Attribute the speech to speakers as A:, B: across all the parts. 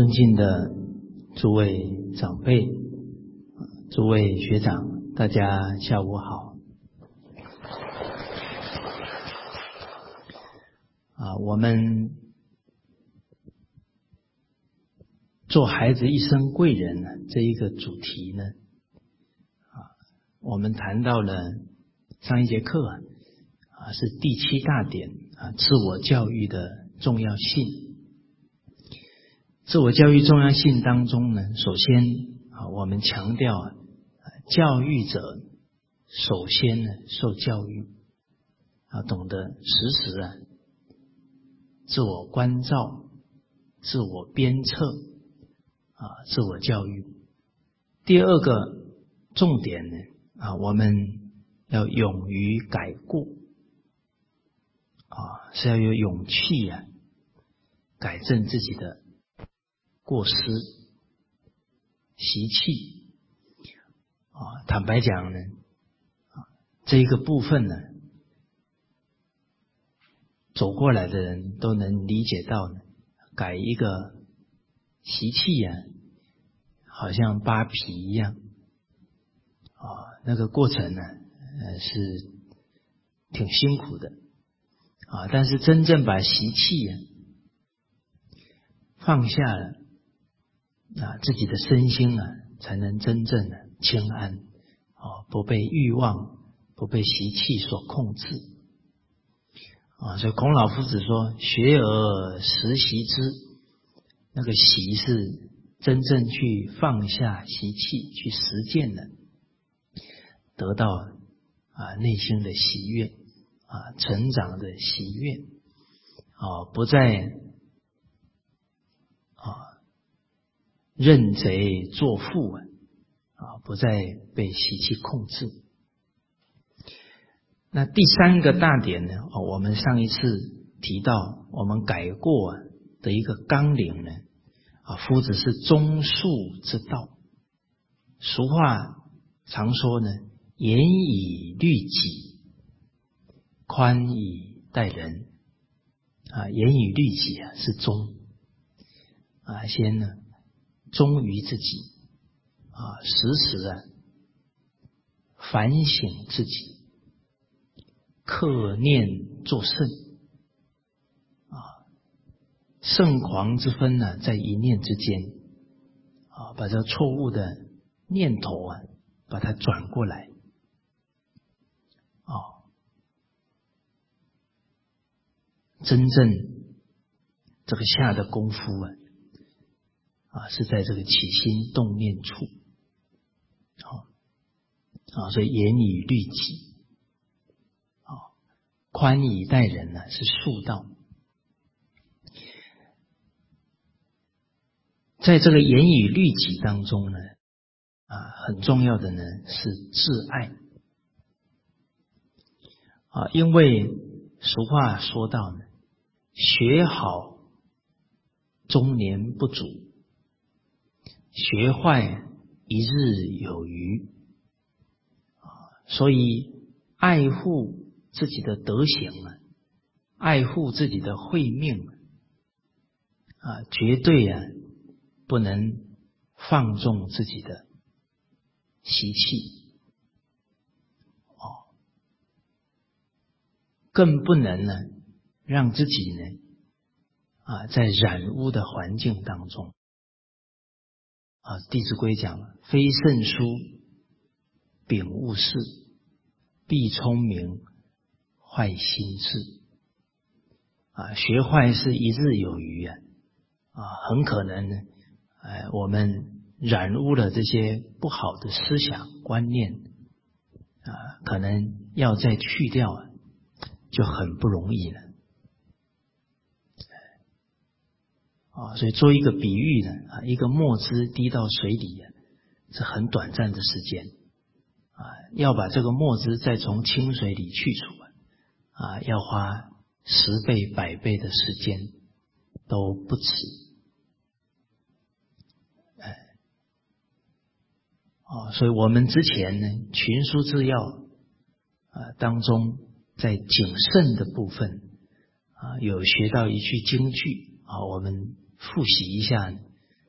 A: 尊敬的诸位长辈、诸位学长，大家下午好。我们做孩子一生贵人这一个主题呢，我们谈到了上一节课是第7大点自我教育的重要性。自我教育重要性当中呢，首先我们强调教育者首先呢受教育懂得时时自我关照、自我鞭策自我教育。第二个重点呢我们要勇于改过是要有勇气改正自己的过失习气坦白讲呢这一个部分呢走过来的人都能理解到呢，改一个习气好像扒皮一样那个过程呢是挺辛苦的但是真正把习气放下了自己的身心才能真正的清安不被欲望、不被习气所控制所以孔老夫子说学而时习之，那个习是真正去放下习气，去实践的，得到内心的喜悦成长的喜悦不再认贼作父不再被习气控制。那第3个大点呢我们上一次提到我们改过的一个纲领呢夫子是忠恕之道。俗话常说呢严以律己，宽以待人严以律己是忠先呢忠于自己时时反省自己，克念作圣圣狂之分在一念之间把这错误的念头把它转过来真正这个下的功夫是在这个起心动念处所以严以律己宽以待人是恕道。在这个严以律己当中呢很重要的呢是自爱因为俗话说到呢学好中年不足，学坏一日有余所以爱护自己的德行爱护自己的慧命绝对不能放纵自己的习气更不能呢让自己呢在染污的环境当中弟子规讲非圣书秉勿视，必聪明坏心智学坏是一日有余很可能呢我们染污了这些不好的思想观念可能要再去掉就很不容易了所以做一个比喻呢一个墨汁滴到水里是很短暂的时间要把这个墨汁再从清水里去除要花10倍100倍的时间都不止所以我们之前呢群书治要当中在谨慎的部分有学到一句金句我们复习一下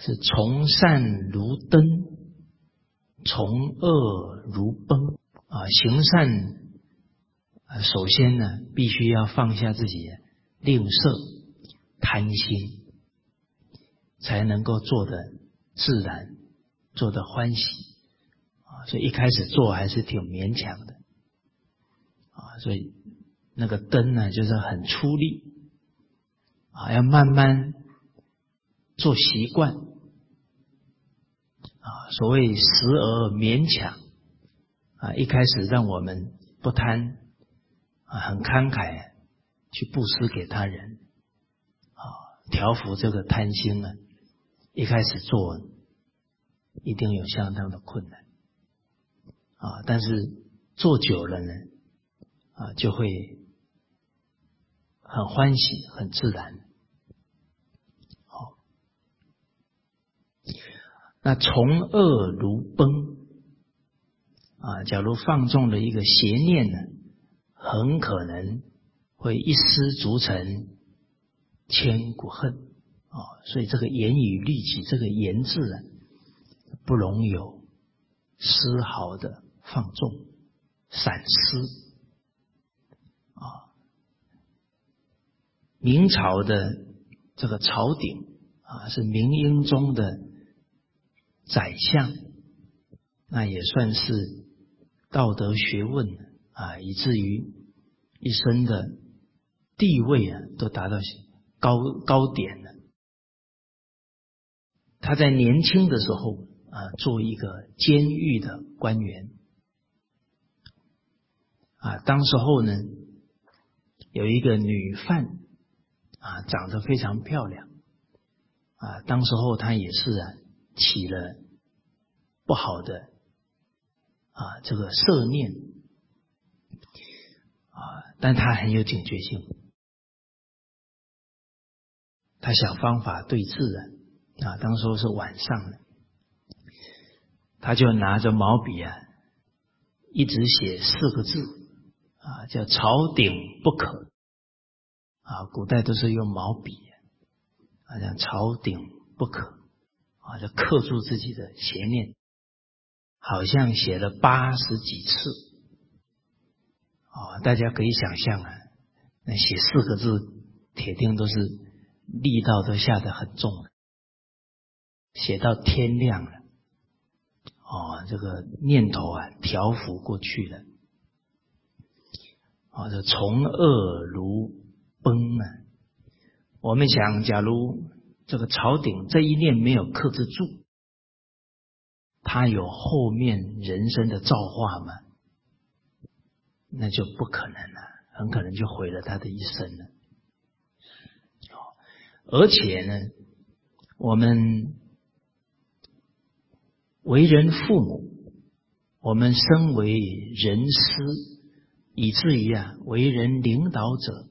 A: 是从善如登，从恶如崩行善首先呢，必须要放下自己吝啬、贪心，才能够做得自然，做得欢喜所以一开始做还是挺勉强的所以那个灯呢，就是很出力要慢慢做习惯所谓时而勉强一开始让我们不贪很慷慨去布施给他人调伏这个贪心一开始做一定有相当的困难但是做久了呢就会很欢喜很自然那从恶如崩假如放纵了一个邪念呢，很可能会一失足成千古恨所以这个言语律己，这个言字不容有丝毫的放纵闪失明朝的这个朝廷是明英宗的宰相，那也算是道德学问以至于一生的地位都达到高点了。他在年轻的时候做一个监狱的官员当时候呢有一个女犯长得非常漂亮当时候他也是起了不好的这个色念但他很有警觉性，他想方法对治当时候是晚上了，他就拿着毛笔一直写4个字叫朝鼎不可古代都是用毛笔讲朝鼎不可就刻住自己的邪念，好像写了80几次大家可以想象那写4个字铁定都是力道都下得很重写到天亮了这个念头调伏过去了这从恶如崩我们想假如这个朝廷这一念没有克制住，他有后面人生的造化吗？那就不可能了，很可能就毁了他的一生了而且呢我们为人父母，我们身为人师，以至于为人领导者，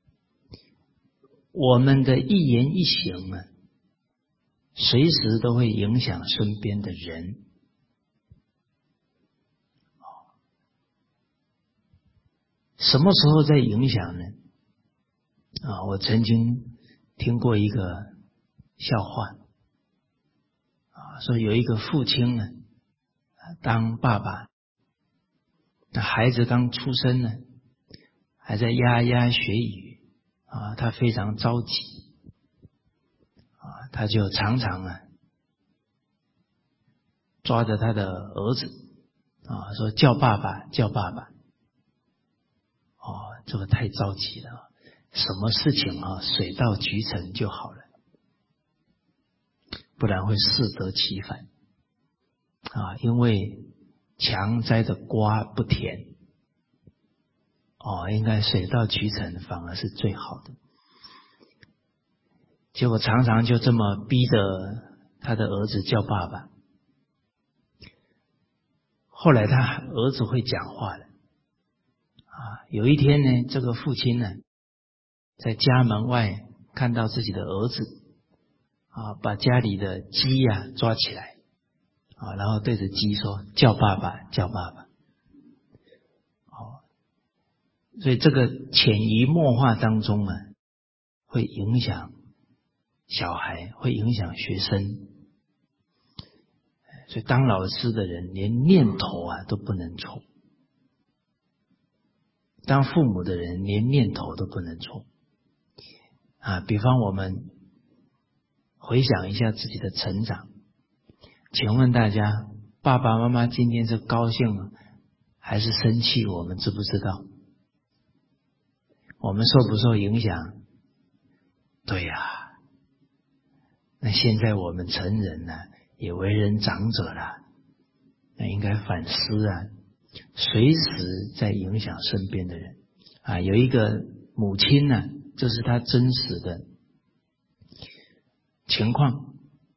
A: 我们的一言一行随时都会影响身边的人什么时候在影响呢我曾经听过一个笑话说有一个父亲当爸爸，那孩子刚出生呢，还在牙牙学语他非常着急他就常常抓着他的儿子说叫爸爸叫爸爸这个太着急了什么事情水到渠成就好了，不然会适得其反因为强摘的瓜不甜应该水到渠成反而是最好的。结果常常就这么逼着他的儿子叫爸爸，后来他儿子会讲话了有一天呢，这个父亲呢在家门外看到自己的儿子把家里的鸡抓起来然后对着鸡说叫爸爸叫爸爸所以这个潜移默化当中会影响小孩，会影响学生所以当老师的人连念头都不能错，当父母的人连念头都不能错比方我们回想一下自己的成长，请问大家，爸爸妈妈今天是高兴还是生气，我们知不知道？我们受不受影响？对那现在我们成人也为人长者了，那应该反思随时在影响身边的人有一个母亲这是她真实的情况。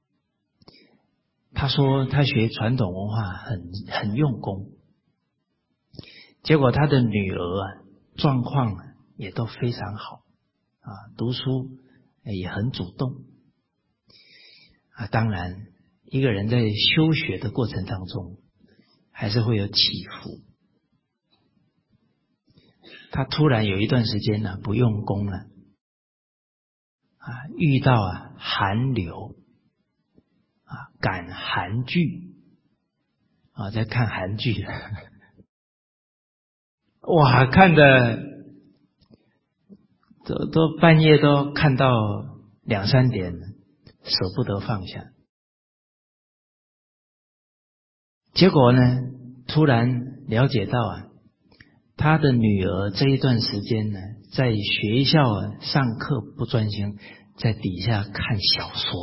A: 她说她学传统文化很用功，结果她的女儿状况也都非常好读书也很主动当然一个人在修学的过程当中还是会有起伏。他突然有一段时间不用功了遇到韩流赶韩剧在看韩剧哇，看的都半夜都看到2、3点，舍不得放下。结果呢，突然了解到他的女儿这一段时间呢，在学校上课不专心，在底下看小说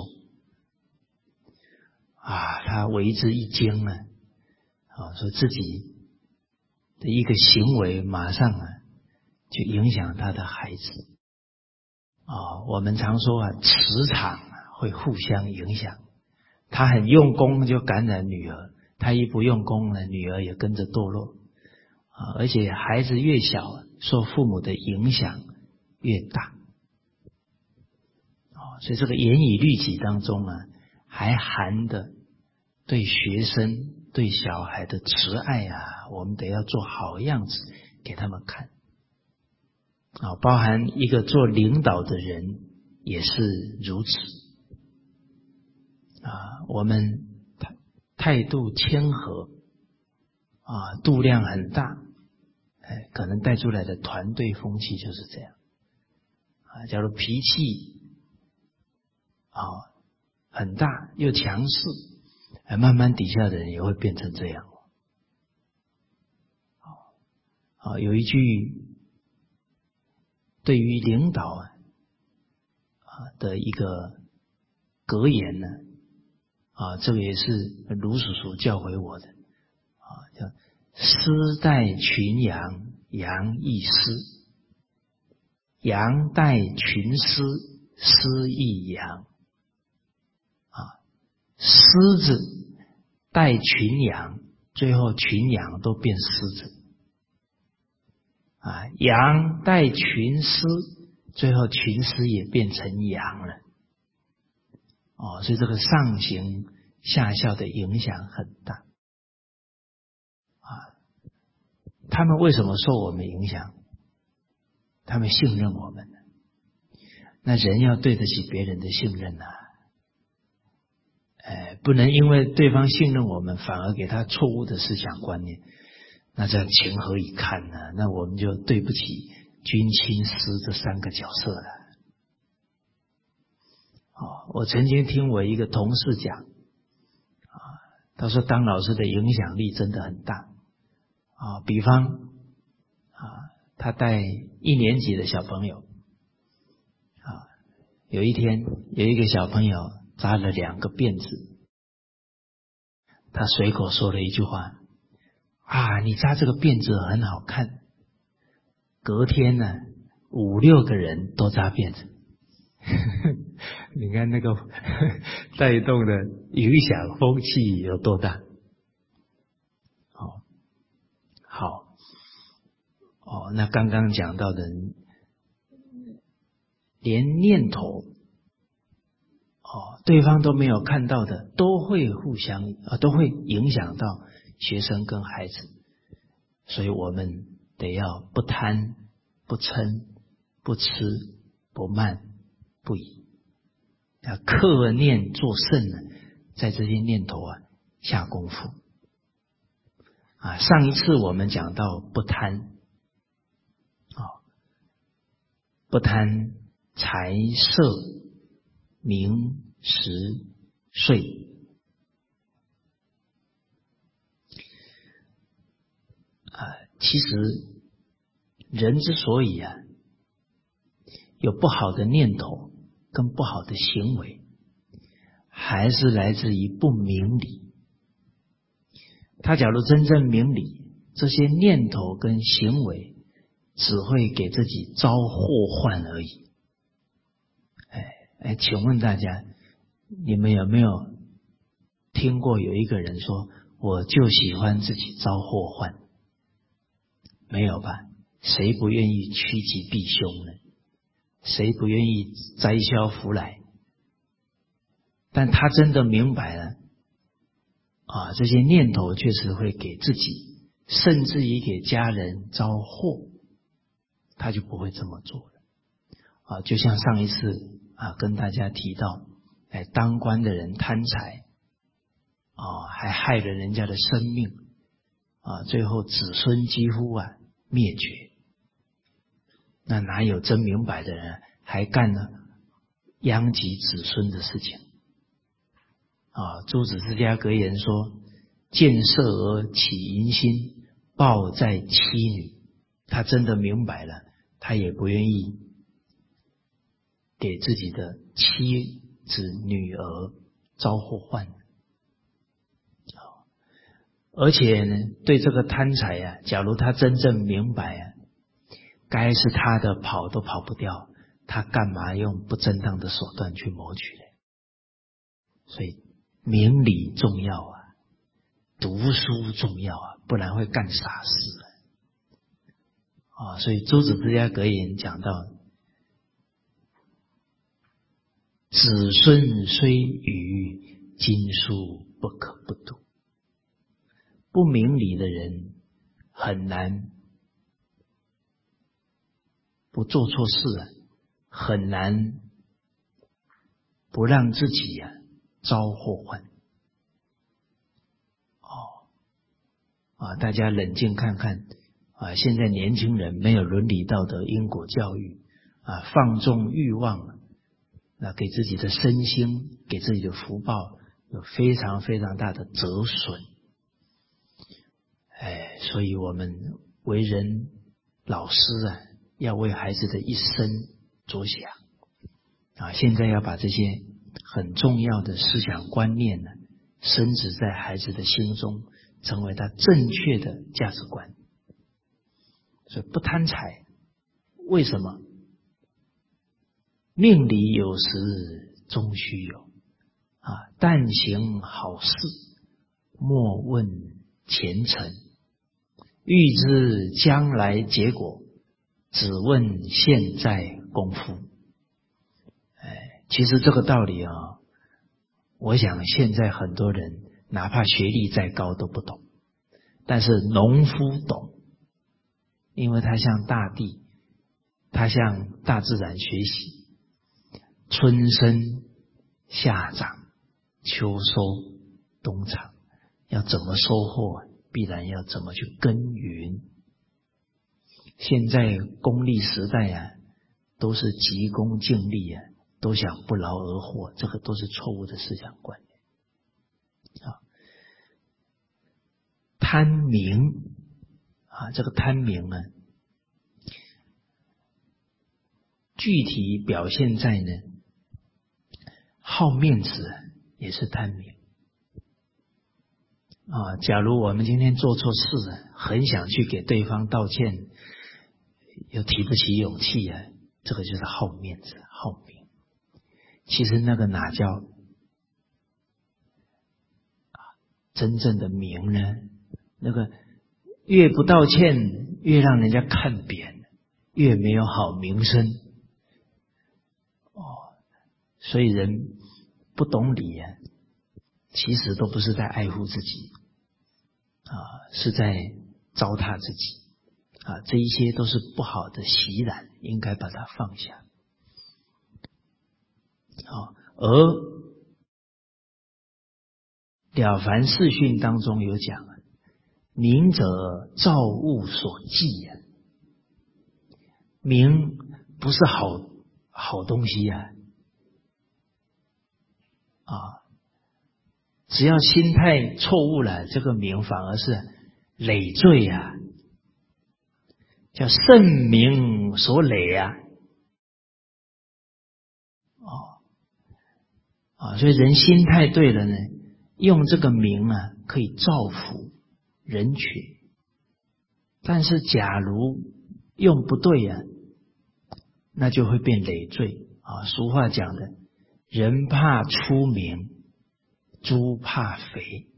A: 他为之一惊说自己的一个行为马上就影响他的孩子我们常说磁场会互相影响，他很用功就感染女儿，他一不用功呢，女儿也跟着堕落而且孩子越小受父母的影响越大所以这个严以律己当中还含的对学生对小孩的慈爱我们得要做好样子给他们看包含一个做领导的人也是如此我们态度谦和度量很大可能带出来的团队风气就是这样假如脾气很大又强势慢慢底下的人也会变成这样有一句对于领导的一个格言呢这个也是卢叔叔教诲我的叫师带群羊，羊亦师；羊带群师，师亦羊狮子带群羊，最后群羊都变狮子羊带群狮，最后群狮也变成羊了所以这个上行下效的影响很大他们为什么受我们影响？他们信任我们那人要对得起别人的信任不能因为对方信任我们反而给他错误的思想观念，那这样情何以堪呢？那我们就对不起君亲师这3个角色了我曾经听我一个同事讲他说当老师的影响力真的很大比方他带1年级的小朋友有一天有一个小朋友扎了2个辫子，他随口说了一句话你扎这个辫子很好看。隔天呢5、6个人都扎辫子你看那个带动的影响风气有多大好那刚刚讲到的连念头对方都没有看到的都会都会影响到学生跟孩子，所以我们得要不贪不嗔不痴不慢不疑，要克念作圣在这些念头下功夫。上一次我们讲到不贪，不贪财色名食睡。其实人之所以有不好的念头跟不好的行为，还是来自于不明理。他假如真正明理，这些念头跟行为只会给自己招祸患而已。请问大家，你们有没有听过有一个人说，我就喜欢自己招祸患？没有吧？谁不愿意趋吉避凶呢？谁不愿意灾消福来？但他真的明白了这些念头确实会给自己甚至于给家人招祸，他就不会这么做了。就像上一次跟大家提到，当官的人贪财还害了人家的生命最后子孙几乎灭绝。那哪有真明白的人还干了殃及子孙的事情？诸子之家格言说，见色而起淫心，报在妻女。他真的明白了，他也不愿意给自己的妻子女儿招祸患。而且呢，对这个贪财假如他真正明白该是他的跑都跑不掉，他干嘛用不正当的手段去谋取呢？所以明理重要读书重要不然会干傻事所以诸子之家格言讲到，子孙虽愚，经书不可不读。不明理的人很难不做错事很难不让自己招祸患。大家冷静看看现在年轻人没有伦理道德因果教育放纵欲望那给自己的身心给自己的福报有非常非常大的折损。所以我们为人老师要为孩子的一生着想现在要把这些很重要的思想观念深植在孩子的心中，成为他正确的价值观。所以不贪财，为什么？命里有时终须有但行好事，莫问前程。欲知将来结果，只问现在功夫。其实这个道理我想现在很多人哪怕学历再高都不懂，但是农夫懂，因为他向大地，他向大自然学习，春生夏长秋收冬藏，要怎么收获必然要怎么去耕耘。现在功利时代都是急功近利都想不劳而获，这个都是错误的思想观念贪名这个贪名具体表现在好面子也是贪名假如我们今天做错事很想去给对方道歉，又提不起勇气这个就是好面子好名。其实那个哪叫真正的名呢？那个越不道歉越让人家看扁，越没有好名声所以人不懂理其实都不是在爱护自己是在糟蹋自己这一些都是不好的习染，应该把它放下而了凡四训当中有讲啊，名者造物所寄啊，名不是好东西啊，只要心态错误了，这个名反而是累赘啊，叫圣名所累啊。所以人心态对了呢，用这个名啊，可以造福人群。但是假如用不对啊，那就会变累赘啊。俗话讲的，人怕出名，猪怕肥。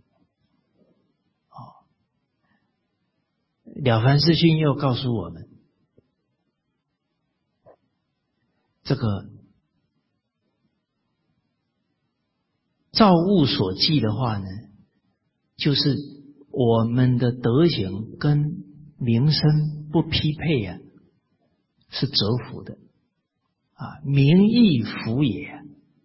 A: 了凡四训又告诉我们，这个造物所寄的话呢，就是我们的德行跟名声不匹配啊，是折福的啊，名亦福也。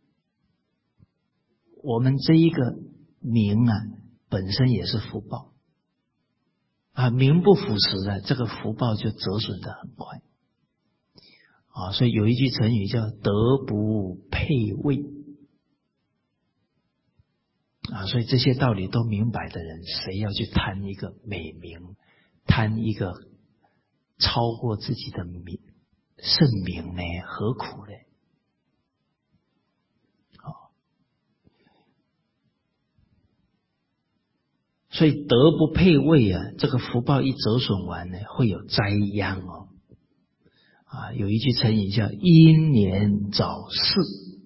A: 我们这一个名啊，本身也是福报啊，名不符实的，这个福报就折损得很快啊。所以有一句成语叫德不配位啊，所以这些道理都明白的人，谁要去贪一个美名，贪一个超过自己的圣名呢？何苦呢？所以德不配位啊，这个福报一折损完呢，会有灾殃哦。有一句成语叫英年早逝。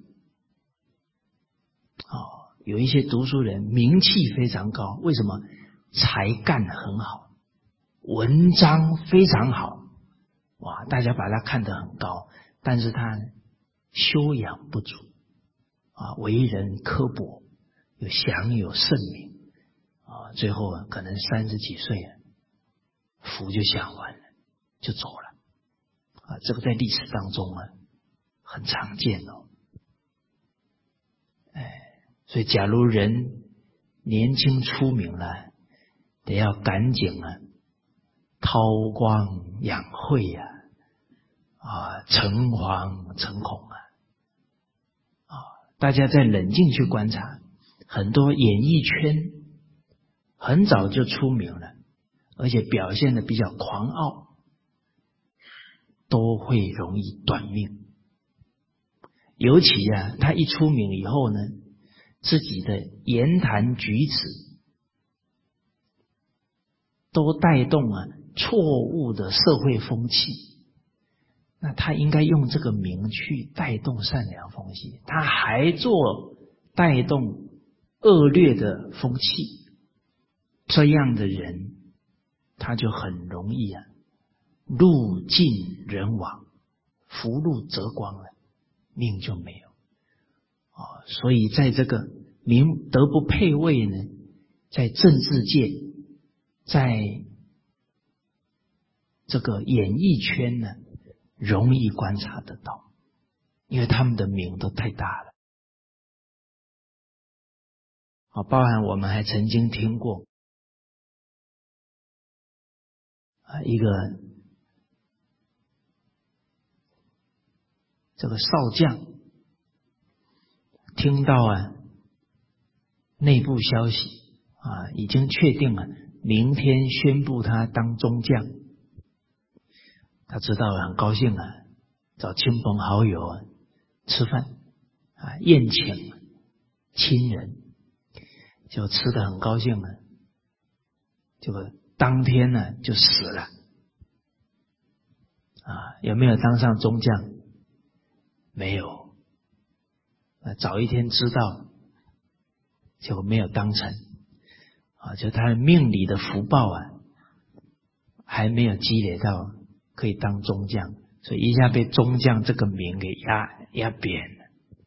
A: 有一些读书人名气非常高，为什么？才干很好，文章非常好，哇，大家把他看得很高，但是他修养不足为人刻薄，享有盛名最后可能30几岁福就享完了，就走了这个在历史当中很常见哦。所以假如人年轻出名了，得要赶紧韬光养晦诚惶诚恐大家再冷静去观察，很多演艺圈很早就出名了，而且表现得比较狂傲，都会容易短命。尤其他一出名以后呢，自己的言谈举止都带动错误的社会风气，那他应该用这个名去带动善良风气，他还做带动恶劣的风气，这样的人他就很容易路尽人亡，福禄折光了，命就没有所以在这个名德不配位呢，在政治界，在这个演艺圈呢，容易观察得到，因为他们的名都太大了包含我们还曾经听过一个这个少将听到内部消息已经确定了明天宣布他当中将，他知道很高兴找亲朋好友吃饭宴请亲人，就吃得很高兴结果当天就死了有没有当上中将？没有早一天知道就没有当成就他的命里的福报还没有积累到可以当中将，所以一下被中将这个名给压扁了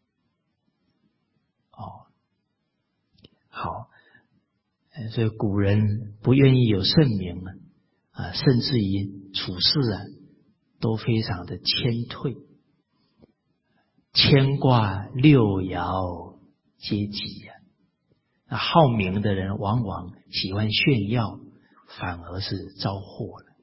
A: 好，所以古人不愿意有盛名甚至于处事都非常的谦退，牵挂六爻皆吉那好名的人往往喜欢炫耀，反而是招祸了。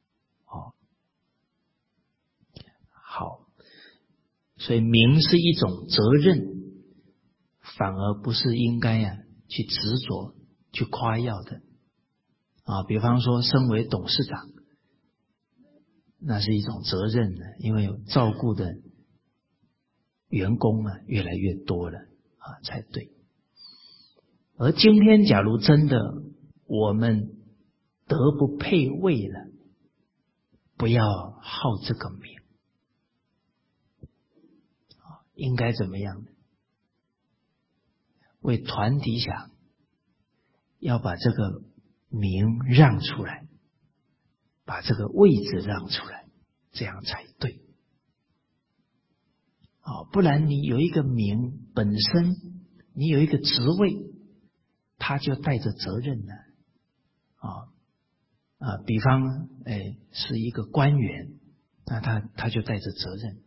A: 好，所以名是一种责任，反而不是应该去执着去夸耀的比方说身为董事长，那是一种责任呢，因为照顾的员工越来越多了才对。而今天假如真的我们德不配位了，不要好这个名，应该怎么样呢？为团体想，要把这个名让出来，把这个位置让出来，这样才对。不然你有一个名，本身你有一个职位，他就带着责任了比方是一个官员，那他就带着责任。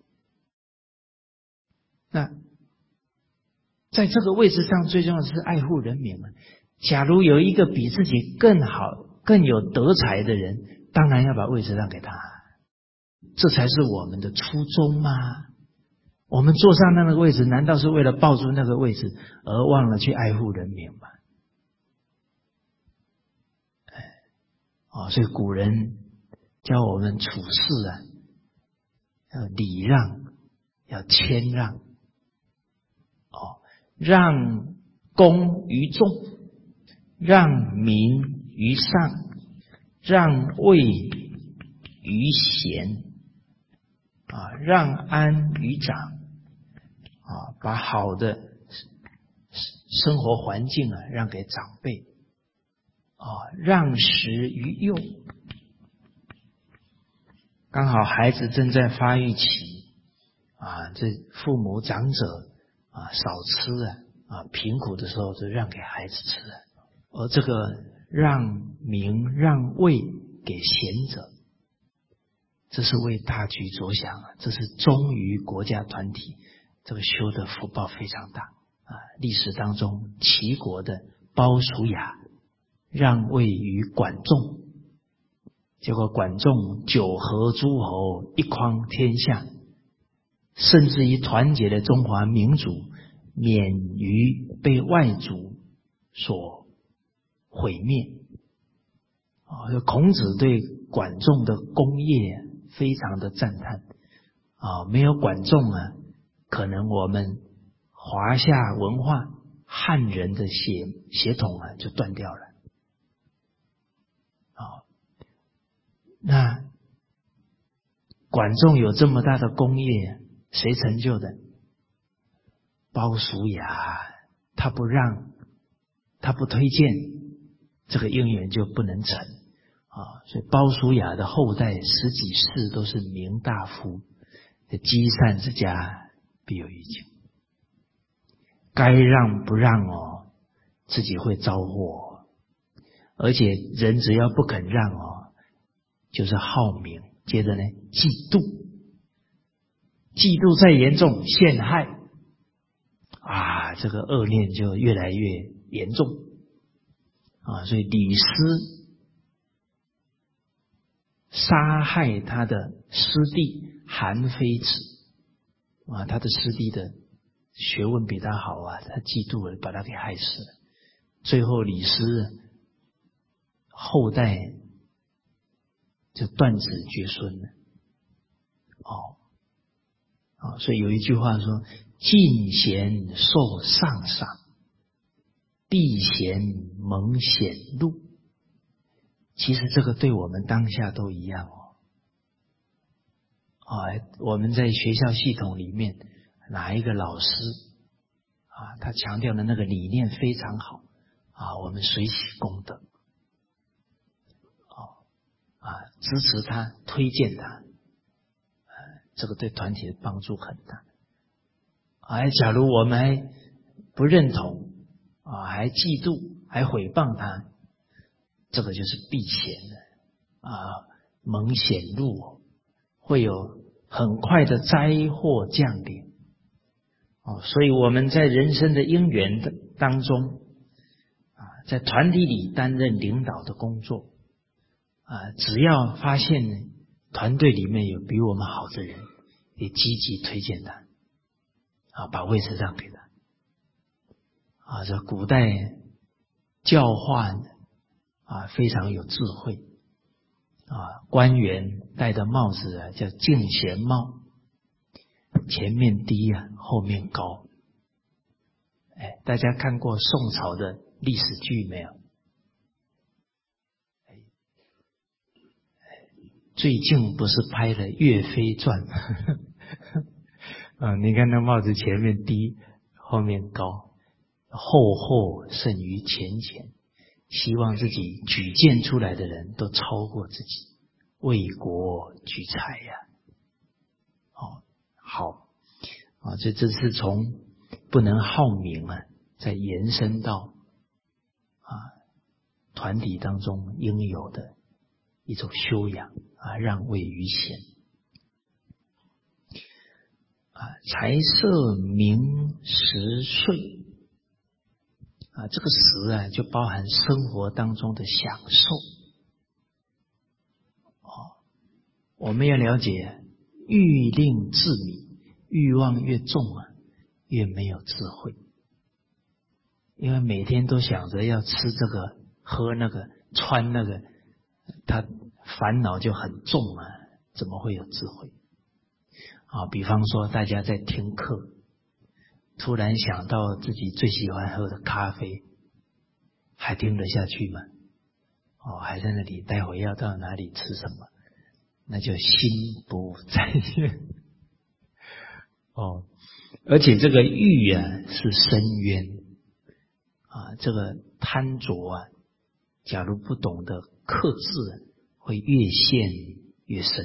A: 那在这个位置上，最重要的是爱护人民假如有一个比自己更好、更有德才的人，当然要把位置让给他，这才是我们的初衷嘛。我们坐上那个位置，难道是为了抱住那个位置，而忘了去爱护人民吗？所以古人教我们处事要礼让，要谦让让公于众，让民于上，让位于贤让安于长把好的生活环境让给长辈让食于幼。刚好孩子正在发育期这父母长者少吃贫苦的时候就让给孩子吃而这个让名让位给贤者，这是为大局着想这是忠于国家团体，这个修的福报非常大历史当中齐国的鲍叔牙让位于管仲，结果管仲九合诸侯，一匡天下，甚至于团结了中华民族，免于被外族所毁灭孔子对管仲的功业非常的赞叹没有管仲可能我们华夏文化汉人的血统就断掉了那管仲有这么大的功业，谁成就的？鲍叔牙，他不让，他不推荐，这个因缘就不能成所以鲍叔牙的后代十几世都是名大夫，积善之家必有余庆。该让不让自己会遭祸而且人只要不肯让就是好名，接着呢嫉妒，嫉妒再严重陷害这个恶念就越来越严重所以李斯杀害他的师弟韩非子他的师弟的学问比他好他嫉妒了，把他给害死了。最后李斯后代就断子绝孙了所以有一句话说进贤受上赏，避贤蒙显露。其实这个对我们当下都一样我们在学校系统里面哪一个老师他强调的那个理念非常好我们随喜功德支持他，推荐他这个对团体的帮助很大假如我们还不认同还嫉妒还毁谤他，这个就是避嫌的蒙显露会有很快的灾祸降临所以我们在人生的因缘当中在团体里担任领导的工作只要发现呢团队里面有比我们好的人，也积极推荐他把位置让给他这古代教化非常有智慧官员戴的帽子叫敬贤帽，前面低后面高。大家看过宋朝的历史剧没有？最近不是拍了《岳飞传》你看那帽子前面低后面高，后后胜于前前，希望自己举荐出来的人都超过自己，为国举才好这是从不能好名再延伸到团体当中应有的一种修养让位于贤财色名食睡这个食就包含生活当中的享受我们要了解欲令自泯，欲望越重越没有智慧，因为每天都想着要吃这个喝那个穿那个，他烦恼就很重怎么会有智慧比方说大家在听课，突然想到自己最喜欢喝的咖啡，还听得下去吗？还在那里待会要到哪里吃什么，那就心不在焉而且这个欲是深渊这个贪着假如不懂得克制会越陷越深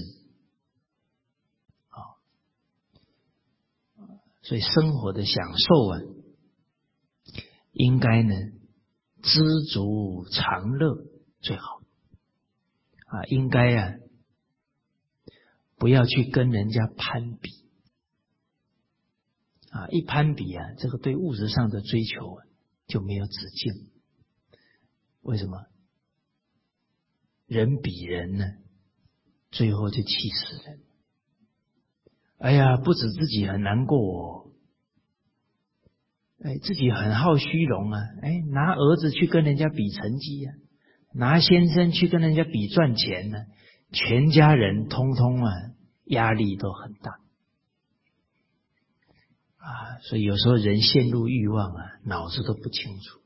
A: 所以生活的享受应该呢知足常乐最好应该不要去跟人家攀比一攀比这个对物质上的追求就没有止境。为什么？人比人呢，最后就气死人。哎呀，不止自己很难过自己很好虚荣拿儿子去跟人家比成绩拿先生去跟人家比赚钱全家人通通压力都很大所以有时候人陷入欲望脑子都不清楚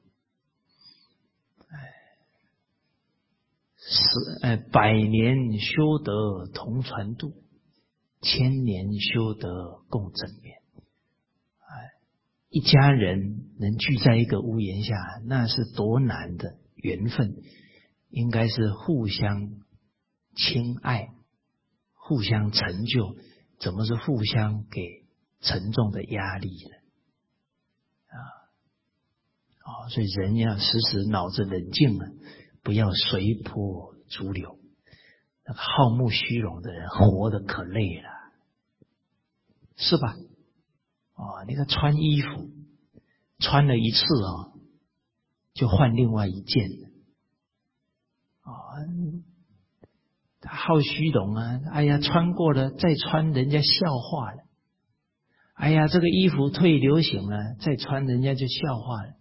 A: 百年修得同船渡，千年修得共枕眠一家人能聚在一个屋檐下，那是多难的缘分，应该是互相亲爱，互相成就，怎么是互相给沉重的压力呢？所以人要时时脑子冷静不要随波逐流。那个好慕虚荣的人活得可累了，是吧？你看穿衣服穿了一次就换另外一件他好虚荣哎呀穿过了再穿人家笑话了，哎呀这个衣服退流行了再穿人家就笑话了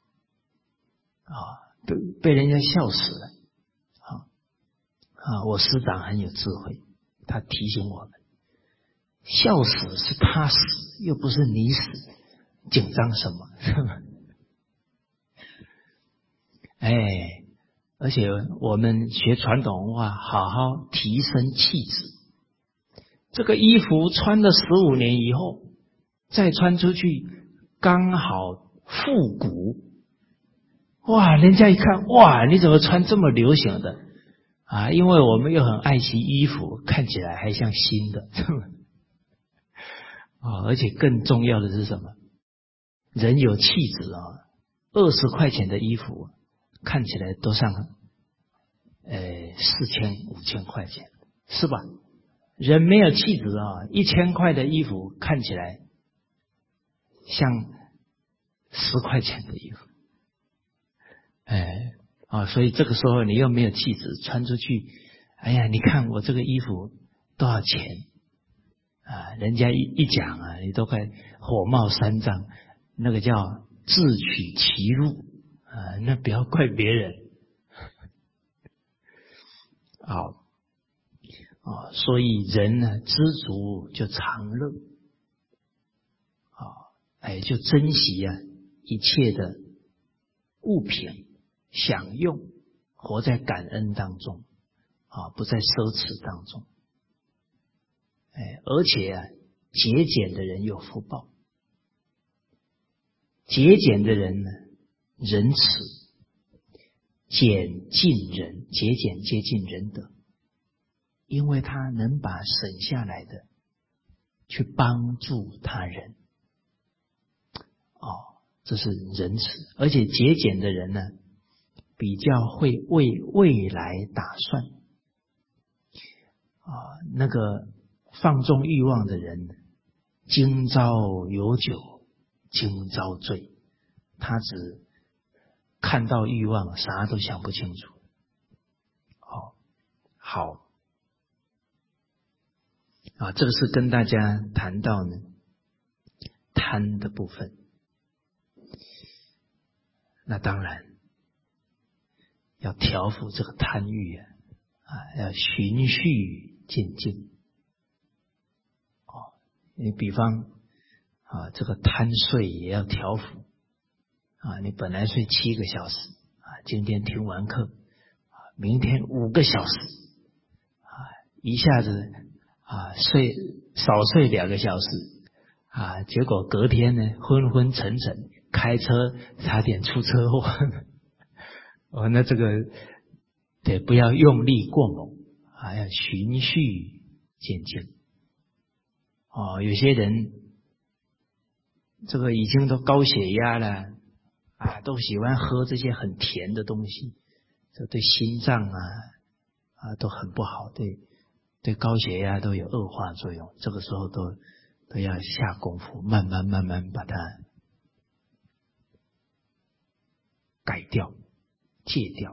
A: 被人家笑死了我师长很有智慧，他提醒我们笑死是他死又不是你死，紧张什么而且我们学传统文化好好提升气质，这个衣服穿了15年以后再穿出去刚好复古哇，人家一看哇你怎么穿这么流行的因为我们又很爱惜衣服，看起来还像新的而且更重要的是什么？人有气质20块钱的衣服看起来都上4000、5000块钱，是吧？人没有气质1000块的衣服看起来像10块钱的衣服所以这个时候你又没有气质，穿出去，哎呀，你看我这个衣服多少钱人家一讲你都快火冒三丈，那个叫自取其辱那不要怪别人。所以人呢，知足就常乐就珍惜一切的物品享用，活在感恩当中不在奢侈当中。而且节俭的人有福报，节俭的人呢，仁慈，俭尽人，节俭接近仁德，因为他能把省下来的去帮助他人这是仁慈。而且节俭的人呢，比较会为未来打算那个放纵欲望的人，今朝有酒今朝醉，他只看到欲望啥都想不清楚。好这个是跟大家谈到呢贪的部分。那当然要调伏这个贪欲要循序渐进你比方这个贪睡也要调伏你本来睡7个小时今天听完课明天5个小时一下子少睡2个小时结果隔天呢昏昏沉沉，开车差点出车祸那这个得不要用力过猛要循序渐进有些人这个已经都高血压了都喜欢喝这些很甜的东西，这对心脏都很不好，对高血压都有恶化作用。这个时候都要下功夫，慢慢把它改掉戒掉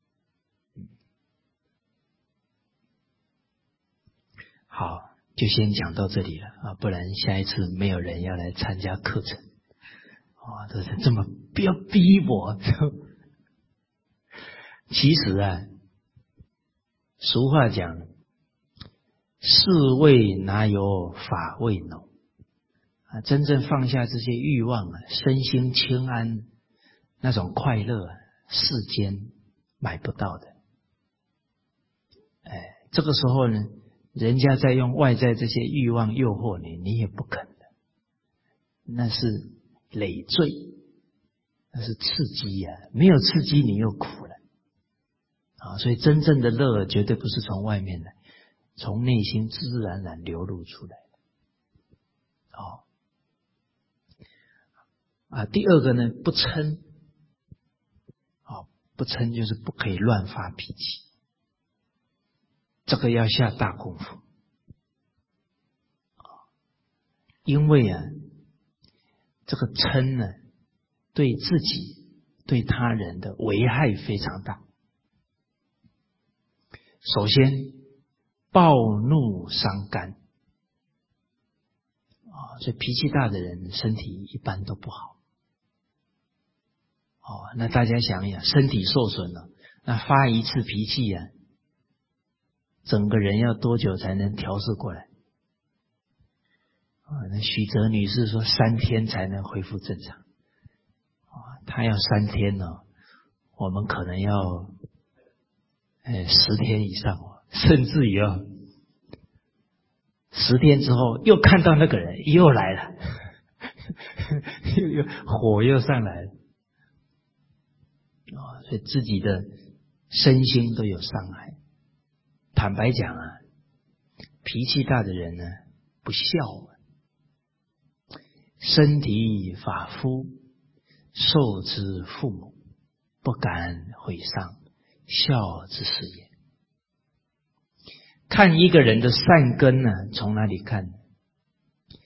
A: 好，就先讲到这里了不然下一次没有人要来参加课程都是这么不要逼我其实俗话讲事味哪有法味浓真正放下这些欲望身心清安，那种快乐世间买不到的这个时候呢，人家在用外在这些欲望诱惑你也不肯的，那是累赘，那是刺激没有刺激你又苦了所以真正的乐绝对不是从外面来，从内心自自然然流露出来第二个呢，不嗔不嗔就是不可以乱发脾气，这个要下大功夫因为这个嗔呢，对自己对他人的危害非常大。首先暴怒伤肝所以脾气大的人身体一般都不好那大家想一想，身体受损了，那发一次脾气整个人要多久才能调试过来那许哲女士说3天才能恢复正常她要3天我们可能要10天以上甚至于10天之后又看到那个人又来了又火又上来了所以自己的身心都有伤害。坦白讲脾气大的人呢不孝身体发肤受之父母，不敢毁伤，孝之始也。看一个人的善根呢，从哪里看？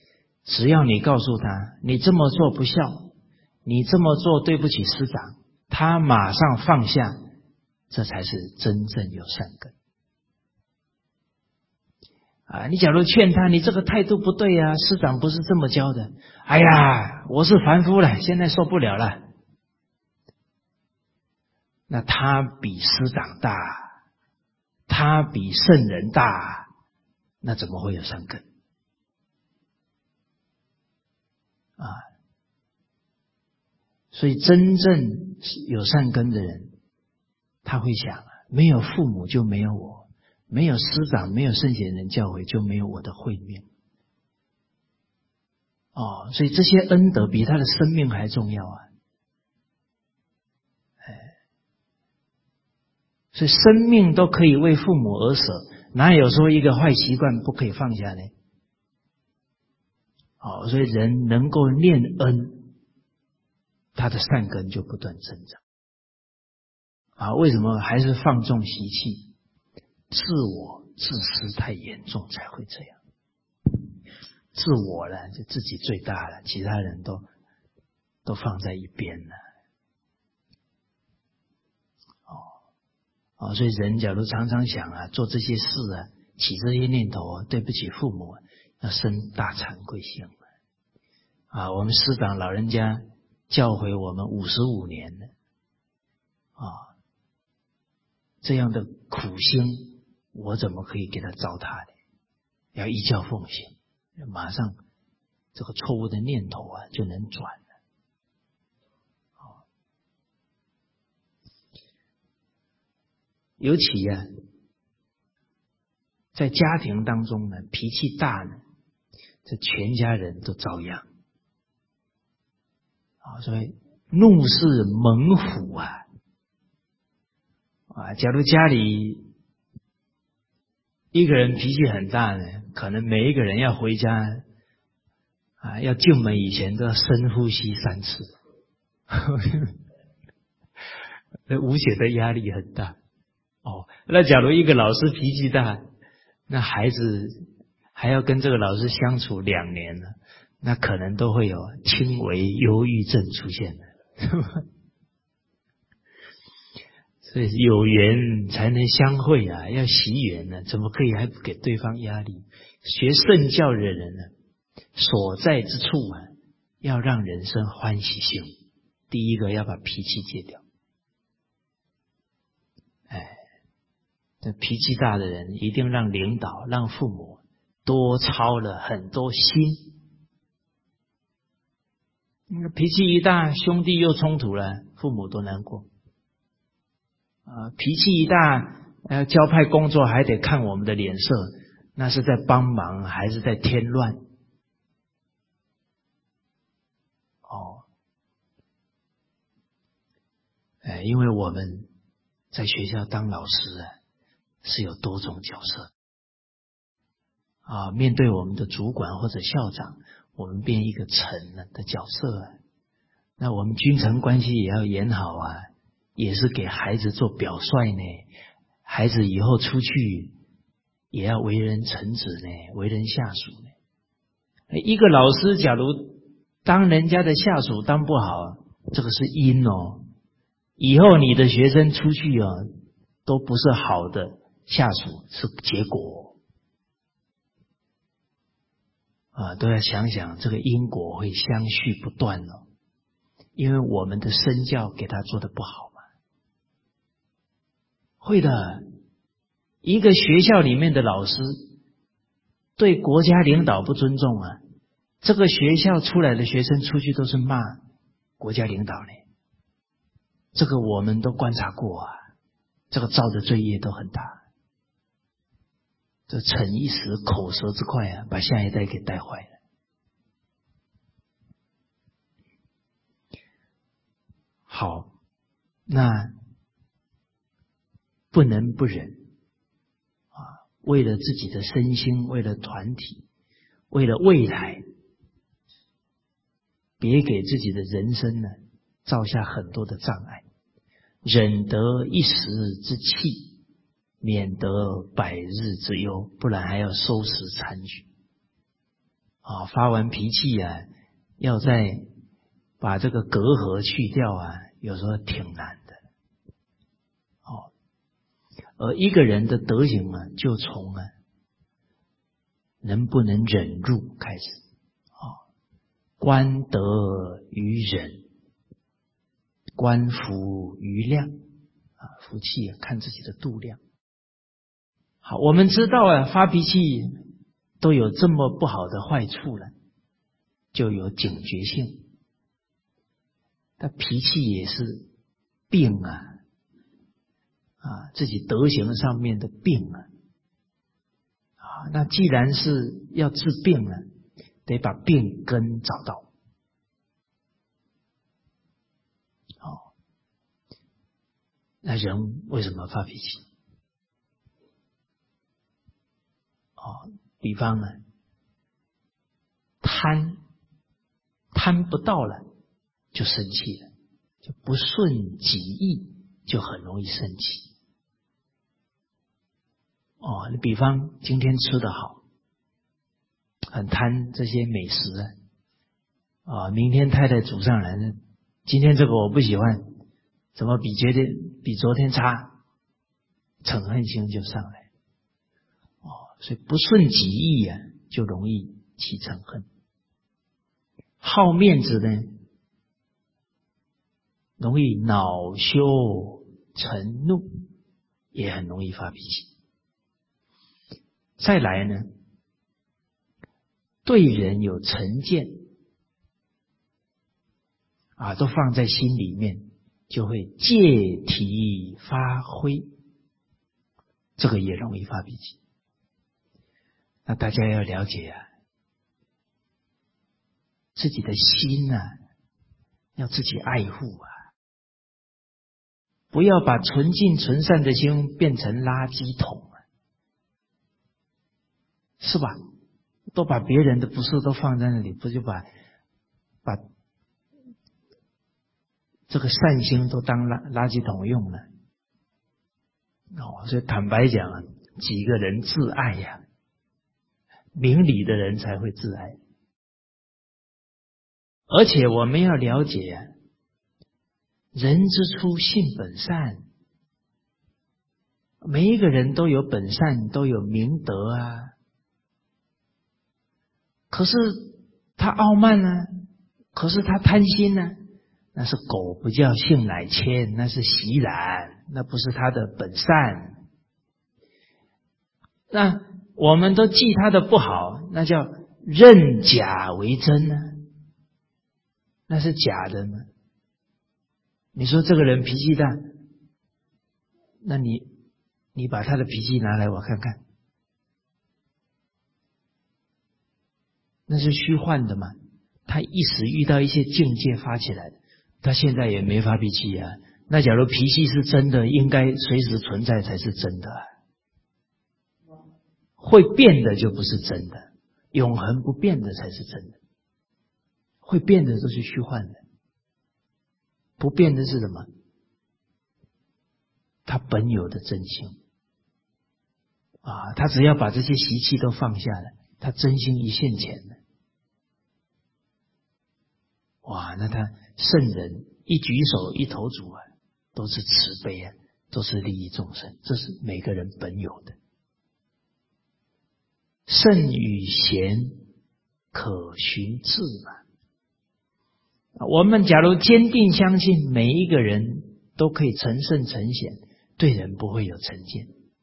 A: 只要你告诉他，你这么做不孝，你这么做对不起师长， 他马上放下，这才是真正有善根。你假如劝他，你这个态度不对啊，师长不是这么教的。哎呀，我是凡夫了，现在受不了了。那他比师长大，他比圣人大，那怎么会有善根？所以真正有善根的人，他会想没有父母就没有我，没有师长，没有圣贤人教诲，就没有我的慧命。所以这些恩德比他的生命还重要啊！所以生命都可以为父母而舍，哪有说一个坏习惯不可以放下呢？所以人能够念恩，他的善根就不断增长。为什么还是放纵习气？自我自私太严重才会这样。自我呢，就自己最大了，其他人都放在一边了。所以人假如常常想做这些事起这些念头对不起父母要生大惭愧心我们师长老人家教诲我们55年了这样的苦心，我怎么可以给他糟蹋呢？要依教奉行，马上这个错误的念头就能转了。尤其在家庭当中呢，脾气大呢，这全家人都遭殃。所以怒是猛虎假如家里一个人脾气很大呢，可能每一个人要回家要进门以前都要深呼吸3次。无形的压力很大。那假如一个老师脾气大，那孩子还要跟这个老师相处2年了，那可能都会有轻微忧郁症出现的。所以有缘才能相会要惜缘呢，怎么可以还不给对方压力？学圣教的人呢，所在之处要让人生欢喜心。第一个要把脾气戒掉。这脾气大的人一定让领导让父母多操了很多心。那个脾气一大，兄弟又冲突了，父母多难过脾气一大，交派工作还得看我们的脸色，那是在帮忙还是在添乱？因为我们在学校当老师是有多种角色面对我们的主管或者校长，我们变一个臣的角色那我们君臣关系也要演好也是给孩子做表率呢。孩子以后出去也要为人臣子呢，为人下属呢。一个老师假如当人家的下属当不好，这个是因以后你的学生出去都不是好的下属，是结果都要想想这个因果会相续不断因为我们的身教给他做得不好嘛。会的，一个学校里面的老师对国家领导不尊重这个学校出来的学生出去都是骂国家领导呢。这个我们都观察过这个造的罪业都很大。这逞一时口舌之快把下一代给带坏了。好，那不能不忍为了自己的身心，为了团体，为了未来，别给自己的人生造下很多的障碍。忍得一时之气，免得百日之忧，不然还要收拾残局发完脾气要再把这个隔阂去掉有时候挺难的。而一个人的德行就从能不能忍辱开始。观德于忍，观福于量。福气看自己的度量。好，我们知道发脾气都有这么不好的坏处了，就有警觉性。但脾气也是病自己德行上面的病那既然是要治病了，得把病根找到。那人为什么发脾气？比方贪不到了就生气了，就不顺己意，就很容易生气。你比方今天吃得好，很贪这些美食明天太太煮上来呢，今天这个我不喜欢，怎么比昨天差，嗔恨心就上来。所以不顺己意就容易起嗔恨。好面子呢，容易恼羞成怒，也很容易发脾气。再来呢，对人有成见都放在心里面，就会借题发挥，这个也容易发脾气。那大家要了解自己的心要自己爱护不要把纯净纯善的心变成垃圾桶是吧？都把别人的不是都放在那里，不就把这个善心都当垃圾桶用了。所以坦白讲几个人自爱明理的人才会自爱。而且我们要了解人之初性本善，每一个人都有本善，都有明德可是他傲慢可是他贪心那是狗不叫性乃迁，那是习然，那不是他的本善。那我们都记他的不好，那叫认假为真那是假的吗？你说这个人脾气大，那你把他的脾气拿来我看看，那是虚幻的嘛？他一时遇到一些境界发起来的，他现在也没发脾气那假如脾气是真的，应该随时存在才是真的会变的就不是真的，永恒不变的才是真的。会变的都是虚幻的，不变的是什么？他本有的真心他只要把这些习气都放下来，他真心一现前了，那他圣人一举手一投足都是慈悲都是利益众生，这是每个人本有的。圣与贤可循智我们假如坚定相信每一个人都可以成圣成贤，对人不会有成见，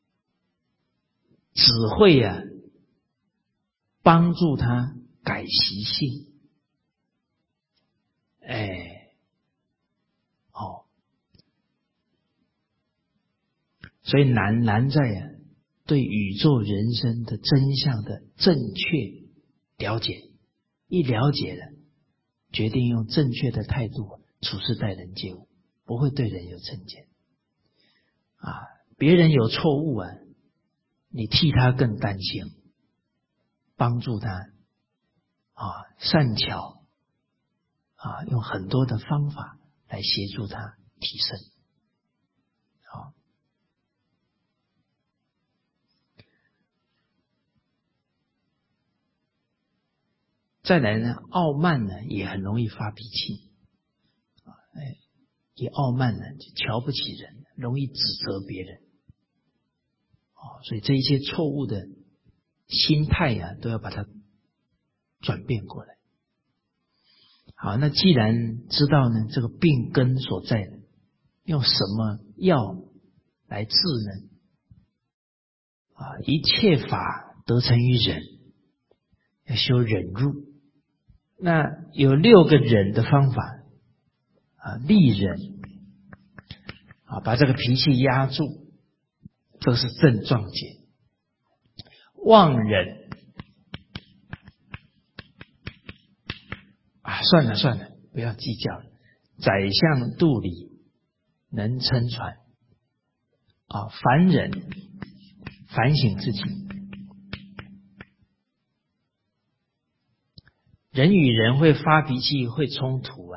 A: 只会帮助他改习性。所以难在对宇宙人生的真相的正确了解，一了解了，决定用正确的态度处事待人接物，不会对人有成见别人有错误你替他更担心，帮助他善巧用很多的方法来协助他提升。再来呢，傲慢呢也很容易发脾气也傲慢了，就瞧不起人，容易指责别人。所以这一些错误的心态啊，都要把它转变过来。好，那既然知道呢，这个病根所在呢，用什么药来治呢？一切法得成于忍，要修忍辱。那有6个忍的方法利忍把这个脾气压住，这是症状解。妄忍算了，不要计较了。宰相肚里能撑船凡忍，反省自己。人与人会发脾气，会冲突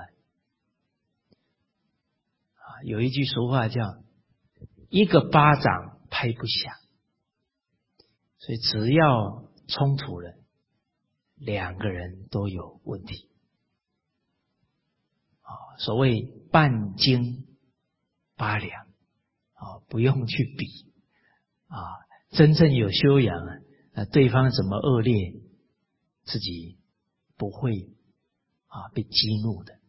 A: 有一句俗话叫一个巴掌拍不响，所以只要冲突了，2个人都有问题。所谓半斤八两不用去比真正有修养对方怎么恶劣，自己不会被激怒的。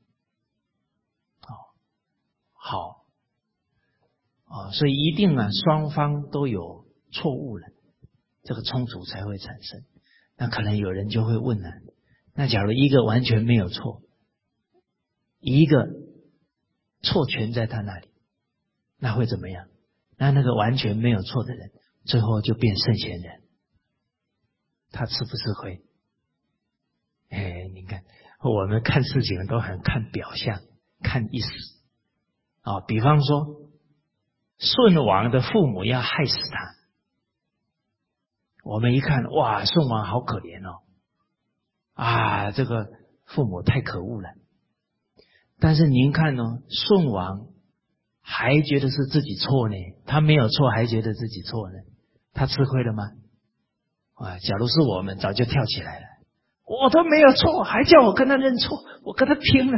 A: 好所以一定双方都有错误了，这个冲突才会产生。那可能有人就会问那假如一个完全没有错，一个错全在他那里，那会怎么样？那个完全没有错的人最后就变圣贤人，他吃不吃亏？你看我们看事情都很看表象，看意思比方说舜王的父母要害死他，我们一看哇，舜王好可怜这个父母太可恶了。但是您看舜王还觉得是自己错呢，他没有错还觉得自己错呢，他吃亏了吗？假如是我们早就跳起来了，我都没有错还叫我跟他认错，我跟他拼了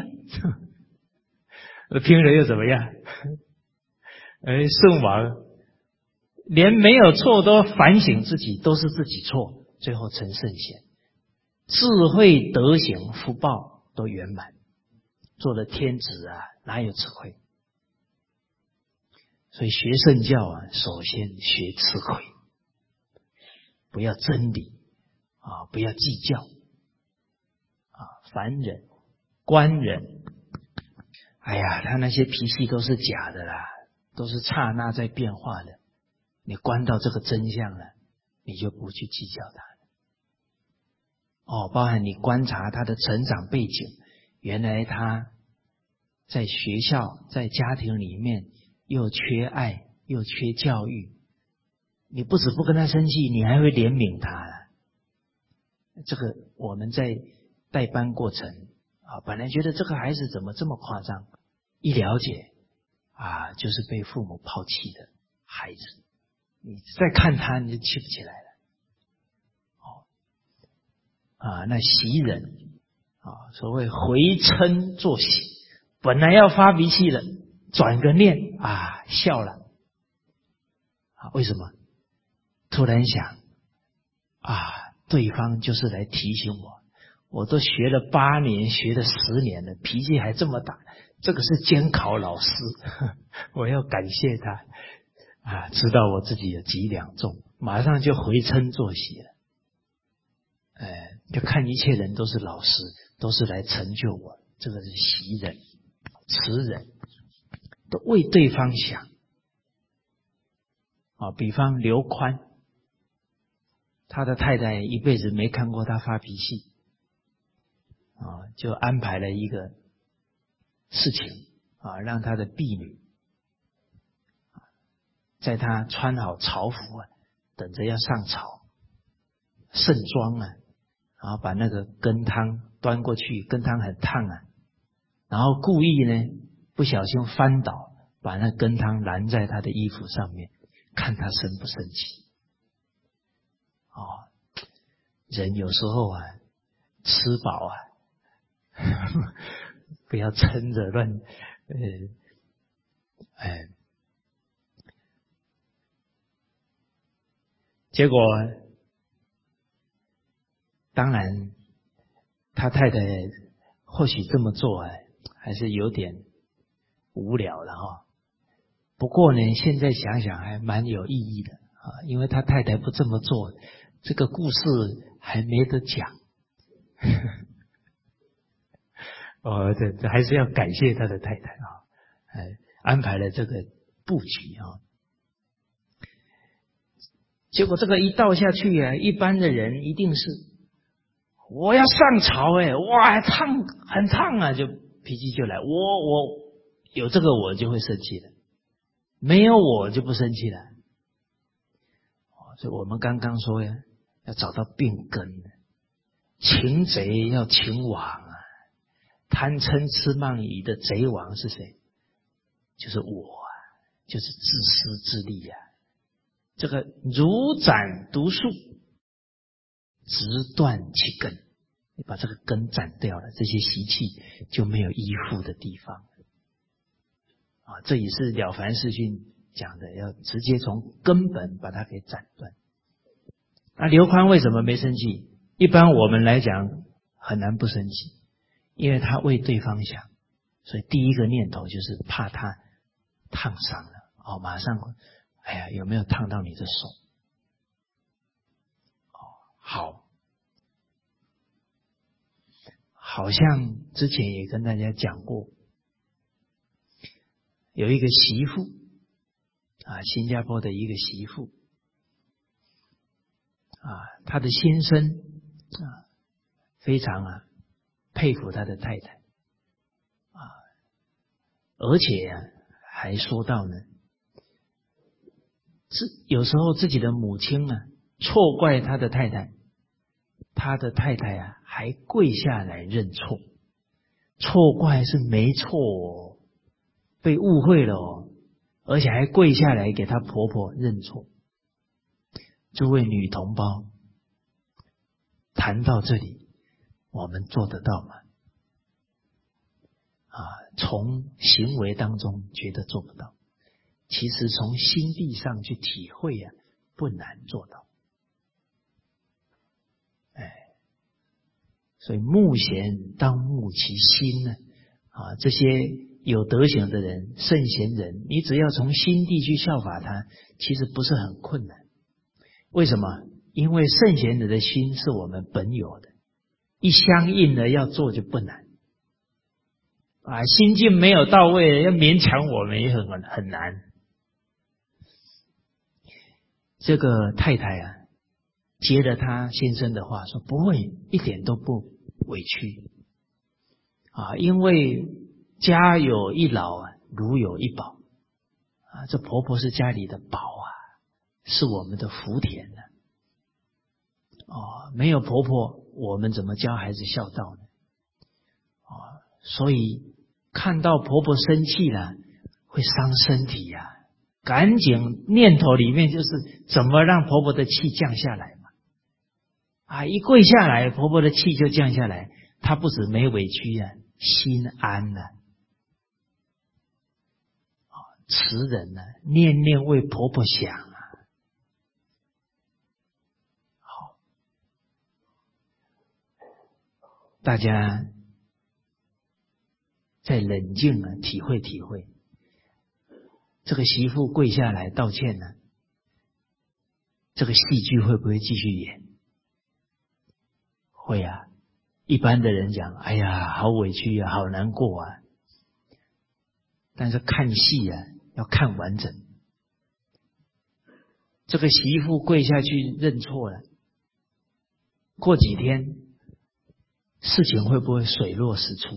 A: 拼了又怎么样？舜王连没有错都反省自己，都是自己错，最后成圣贤，智慧德行福报都圆满，做了天子哪有吃亏？所以学圣教首先学吃亏，不要真理不要计较凡人观人，他那些脾气都是假的啦，都是刹那在变化的，你观到这个真相了，你就不去计较它了包含你观察他的成长背景，原来他在学校在家庭里面又缺爱又缺教育，你不止不跟他生气，你还会怜悯他这个我们在带班过程本来觉得这个孩子怎么这么夸张，一了解就是被父母抛弃的孩子，你再看他你就气不起来了那习人所谓回嗔作喜，本来要发脾气了，转个念笑了为什么？突然想对方就是来提醒我都学了8年学了10年了，脾气还这么大，这个是监考老师我要感谢他知道我自己有几两重，马上就回嗔作喜了就看一切人都是老师，都是来成就我，这个是习人慈人，都为对方想比方刘宽，他的太太一辈子没看过他发脾气就安排了一个事情让他的婢女在他穿好朝服等着要上朝盛装然后把那个羹汤端过去，羹汤很烫然后故意呢不小心翻倒，把那羹汤拦在他的衣服上面，看他生不生气人有时候吃饱不要撑着乱结果当然他太太或许这么做还是有点无聊了哈。不过呢，现在想想还蛮有意义的啊，因为他太太不这么做，这个故事还没得讲。这还是要感谢他的太太啊，安排了这个布局啊。结果这个一倒下去一般的人一定是我要上朝哇，很烫啊，就脾气就来。我有这个我就会生气了，没有我就不生气了。所以我们刚刚说要找到病根，擒贼要擒王啊。贪嗔痴慢疑的贼王是谁？就是我就是自私自利这个如斩毒树，直断其根。你把这个根斩掉了，这些习气就没有依附的地方这也是了凡四训讲的，要直接从根本把它给斩断。那刘宽为什么没生气？一般我们来讲很难不生气，因为他为对方想，所以第一个念头就是怕他烫伤了马上有没有烫到你的手？好像之前也跟大家讲过，有一个媳妇新加坡的一个媳妇她的先生非常佩服他的太太而且还说到呢，有时候自己的母亲错怪他的太太，他的太太还跪下来认错，错怪是没错被误会了而且还跪下来给他婆婆认错。诸位女同胞，谈到这里，我们做得到吗？从行为当中觉得做不到，其实从心地上去体会不难做到。所以目贤当慕其心呢这些有德行的人、圣贤人，你只要从心地去效法他，其实不是很困难。为什么？因为圣贤人的心是我们本有的，一相应的要做就不难心境没有到位，要勉强我们也很难。这个太太接了他先生的话说，不会，一点都不委屈因为家有一老如有一宝这婆婆是家里的宝是我们的福田没有婆婆我们怎么教孩子孝道呢所以看到婆婆生气了会伤身体赶紧念头里面就是怎么让婆婆的气降下来嘛一跪下来婆婆的气就降下来，她不止没委屈心安了慈人念念为婆婆想好，大家再冷静体会体会，这个媳妇跪下来道歉这个戏剧会不会继续演？会一般的人讲哎呀好委屈好难过但是看戏要看完整。这个媳妇跪下去认错了，过几天事情会不会水落石出？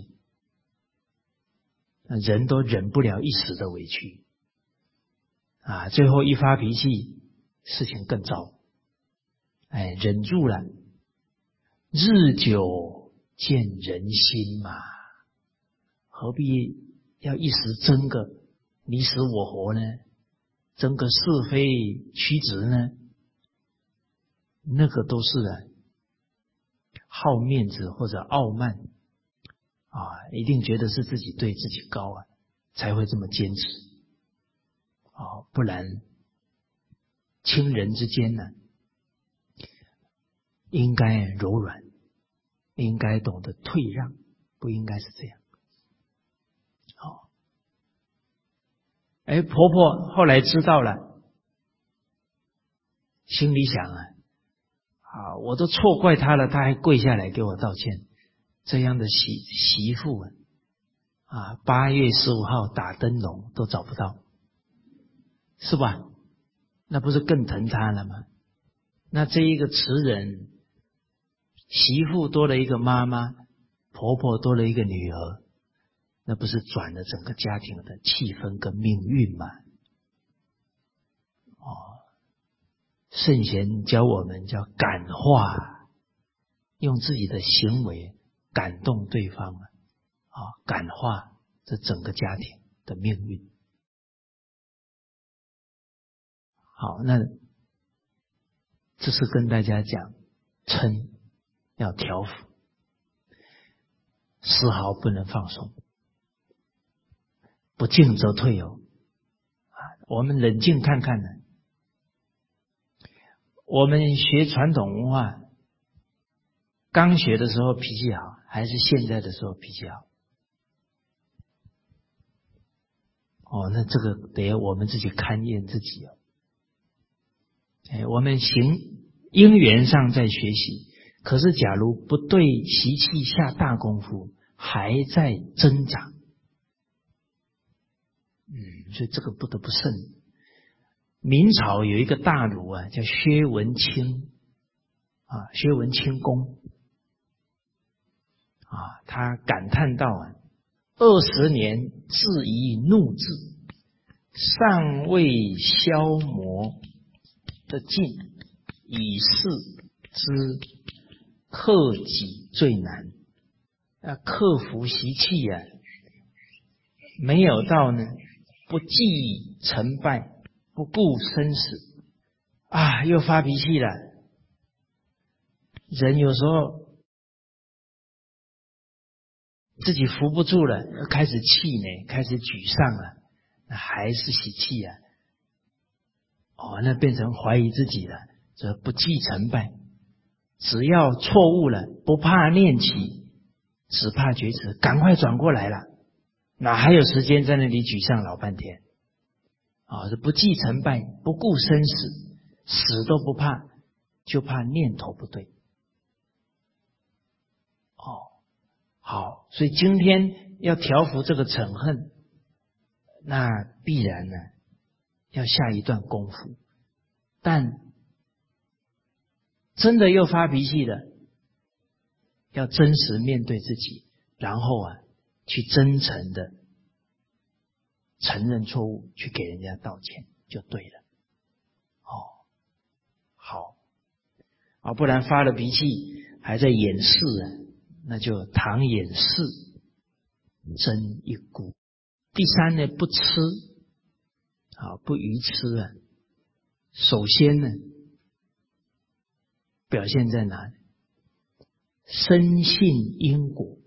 A: 人都忍不了一时的委屈最后一发脾气事情更糟忍住了，日久见人心嘛，何必要一时争个你死我活呢？争个是非曲直呢？那个都是好面子或者傲慢一定觉得是自己对自己高才会这么坚持不然亲人之间呢，应该柔软，应该懂得退让，不应该是这样。婆婆后来知道了，心里想我都错怪她了，她还跪下来给我道歉。这样的媳妇8月15号打灯笼都找不到，是吧？那不是更疼她了吗？那这一个词人，媳妇多了一个妈妈，婆婆多了一个女儿，那不是转了整个家庭的气氛跟命运吗？圣贤教我们叫感化，用自己的行为感动对方感化这整个家庭的命运。好，那这是跟大家讲嗔要调伏，丝毫不能放松，不进则退我们冷静看看呢，我们学传统文化，刚学的时候脾气好，还是现在的时候脾气好？那这个得我们自己勘验自己我们因缘上在学习，可是假如不对习气下大功夫，还在挣扎，所以这个不得不慎。明朝有一个大儒叫薛文清薛文清公他感叹道20年自遗怒志，尚未消磨的尽，以示之克己最难。克服习气没有到呢不计成败，不顾生死又发脾气了。人有时候自己扶不住了，开始气馁，开始沮丧了，那还是习气那变成怀疑自己了，这不计成败，只要错误了，不怕念起，只怕觉迟，赶快转过来了，哪还有时间在那里沮丧老半天这不计成败，不顾生死，死都不怕，就怕念头不对好，所以今天要调伏这个嗔恨，那必然呢要下一段功夫。但真的又发脾气了，要真实面对自己，然后去真诚的承认错误，去给人家道歉就对了好不然发了脾气还在掩饰那就淌掩饰，真一孤。第三呢，不痴不愚痴首先呢表现在哪里？深信因果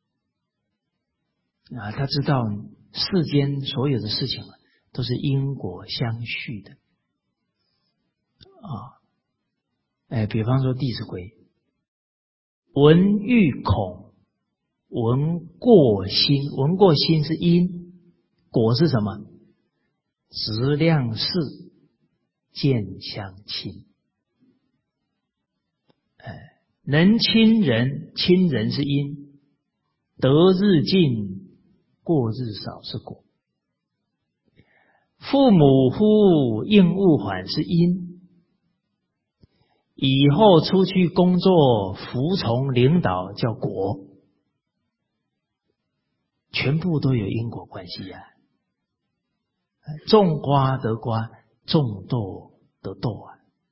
A: 他知道世间所有的事情都是因果相续的比方说《弟子规》，闻欲恐，闻过心。闻过心是因，果是什么？质量是见相亲。能亲人，亲人是因，得日进，过日少是果。父母呼应勿缓是因，以后出去工作服从领导叫果，全部都有因果关系种瓜得瓜，种豆得豆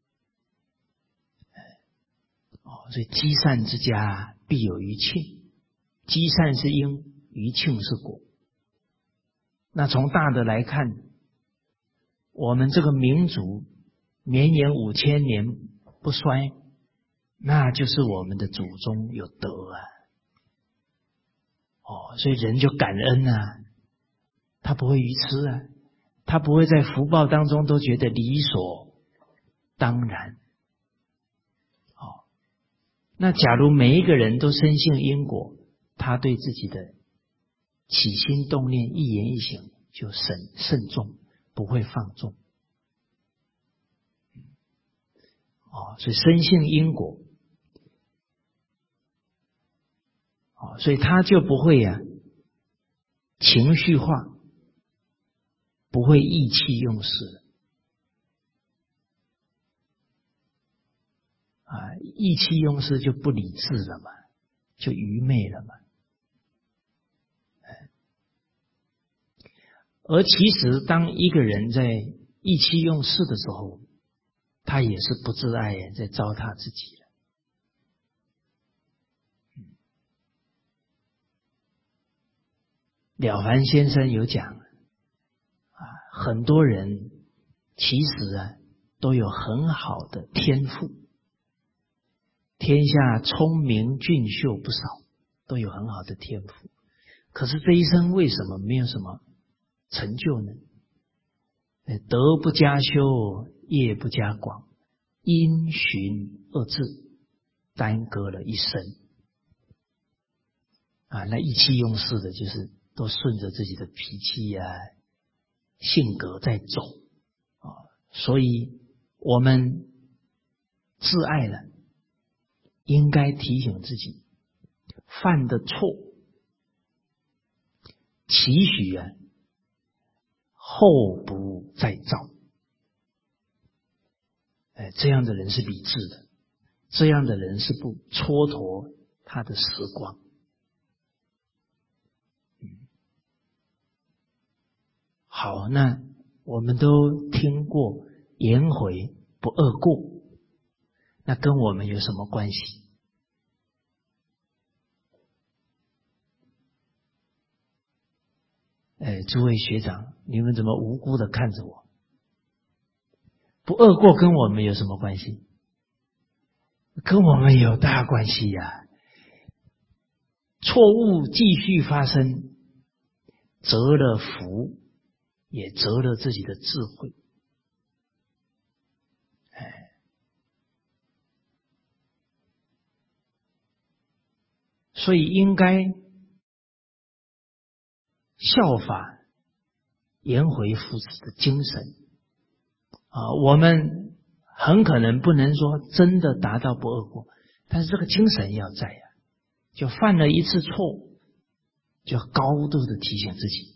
A: 所以积善之家必有余庆，积善是因，余庆是果。那从大的来看，我们这个民族绵延5000年不衰，那就是我们的祖宗有德所以人就感恩他不会愚痴他不会在福报当中都觉得理所当然。那假如每一个人都深信因果，他对自己的起心动念、一言一行就慎重，不会放纵。所以深信因果，所以他就不会情绪化，不会意气用事。意气用事就不理智了嘛，就愚昧了嘛。而其实当一个人在意气用事的时候，他也是不自爱，在糟蹋自己了。了凡先生有讲很多人其实都有很好的天赋，天下聪明俊秀不少，都有很好的天赋，可是这一生为什么没有什么成就呢？德不加修，业不加广，因循恶志，耽搁了一生。那意气用事的就是都顺着自己的脾气性格在走。所以我们自爱了，应该提醒自己犯的错，期许后不再造。这样的人是理智的，这样的人是不蹉跎他的时光。好，那我们都听过颜回不贰过，那跟我们有什么关系？诸位学长，你们怎么无辜的看着我？不贰过跟我们有什么关系？跟我们有大关系呀。错误继续发生，折了福，也折了自己的智慧。所以应该效法颜回夫子的精神。我们很可能不能说真的达到不贰过，但是这个精神要在就犯了一次错，就要高度的提醒自己，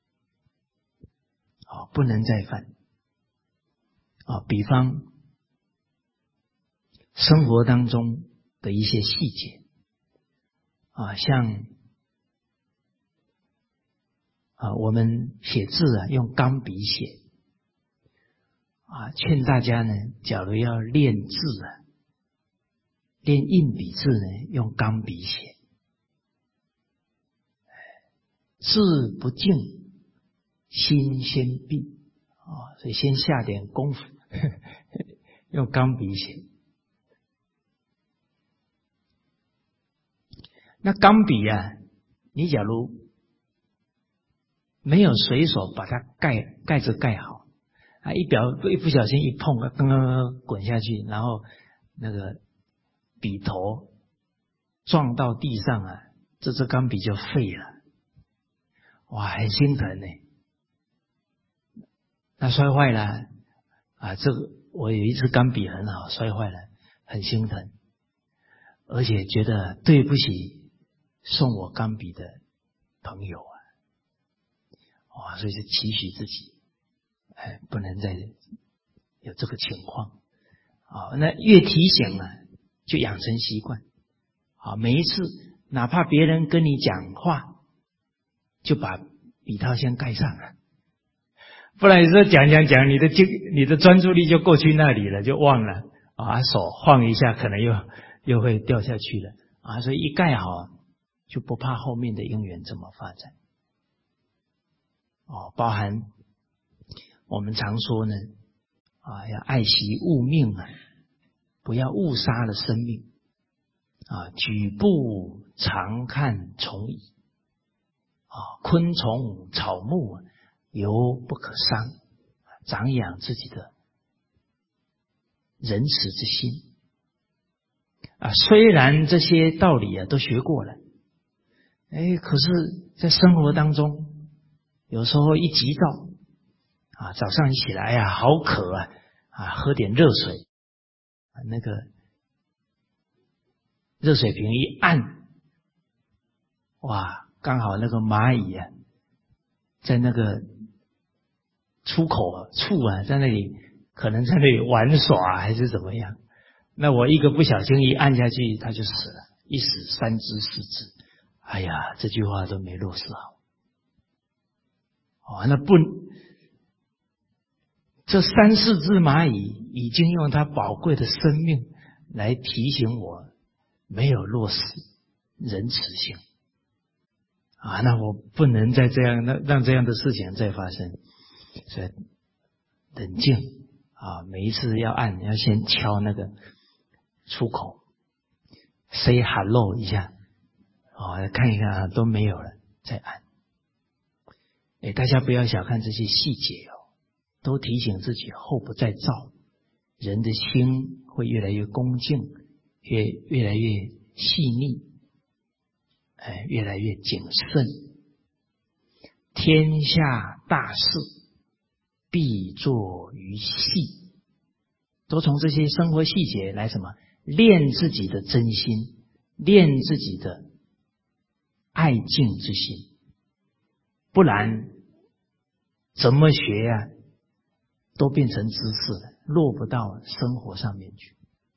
A: 不能再犯。比方生活当中的一些细节，像我们写字用钢笔写，劝大家呢，假如要练字练硬笔字呢，用钢笔写。字不静，心先病。所以先下点功夫，用钢笔写。那钢笔你假如没有随手把它盖子盖好，一不小心一碰，滚下去，然后那个笔头撞到地上这支钢笔就废了。哇，很心疼呢。那摔坏了这个我有一支钢笔很好，摔坏了，很心疼，而且觉得对不起送我钢笔的朋友所以就期许自己不能再有这个情况。那越提醒就养成习惯。每一次哪怕别人跟你讲话，就把笔套先盖上不然你说讲，你的专注力就过去那里了，就忘了手晃一下可能又会掉下去了所以一盖好就不怕后面的因缘怎么发展。包含我们常说呢要爱惜物命不要误杀了生命举步常看虫蚁昆虫草木犹不可伤，长养自己的仁慈之心。虽然这些道理都学过了，可是在生活当中，有时候一急躁早上一起来好渴喝点热水那个热水瓶一按，哇，刚好那个蚂蚁在那个出口处在那里，可能在那里玩耍还是怎么样，那我一个不小心一按下去，它就死了，一死3只4只。哎呀，这句话都没落实好。那不，这3、4只蚂蚁已经用它宝贵的生命来提醒我，没有落实仁慈性那我不能再这样让这样的事情再发生。所以冷静每一次要按，要先敲那个出口 say hello 一下看一看都没有了再按。大家不要小看这些细节都提醒自己后不再造，人的心会越来越恭敬，越来越细腻，越来越谨慎。天下大事必作于细，都从这些生活细节来什么练自己的真心，练自己的爱敬之心，不然怎么学都变成知识了，落不到生活上面去。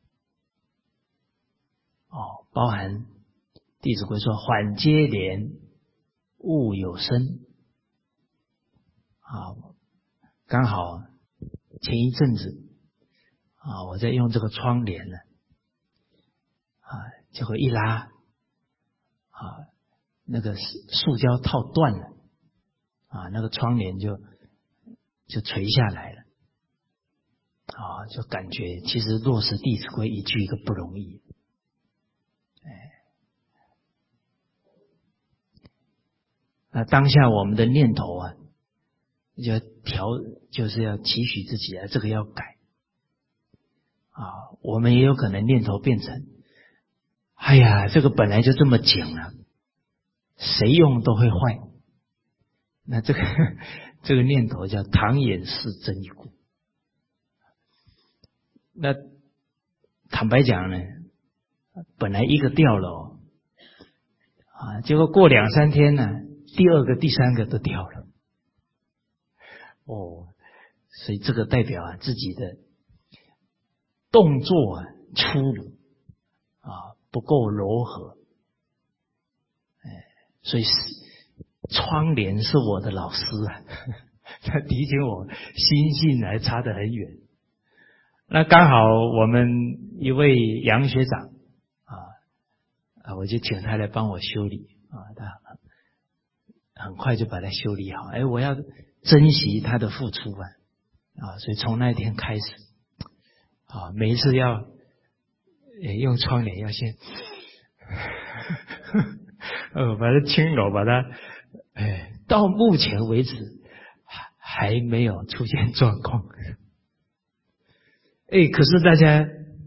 A: 包含弟子规说缓接连，勿有声刚好前一阵子我在用这个窗帘呢结果一拉那个塑胶套断了那个窗帘就垂下来了就感觉其实落实弟子规一句一个不容易。那当下我们的念头就是要期许自己这个要改我们也有可能念头变成哎呀这个本来就这么紧了，谁用都会坏。那这个念头叫唐掩饰真故。那坦白讲呢，本来一个掉了结果过2、3天呢，第2个、第3个都掉了。所以这个代表自己的动作粗鲁不够柔和。所以窗帘是我的老师他提醒我心性还差得很远。那刚好我们一位杨学长我就请他来帮我修理他很快就把它修理好。我要珍惜他的付出所以从那一天开始每一次要用窗帘要先把它轻柔，把它到目前为止还没有出现状况。可是大家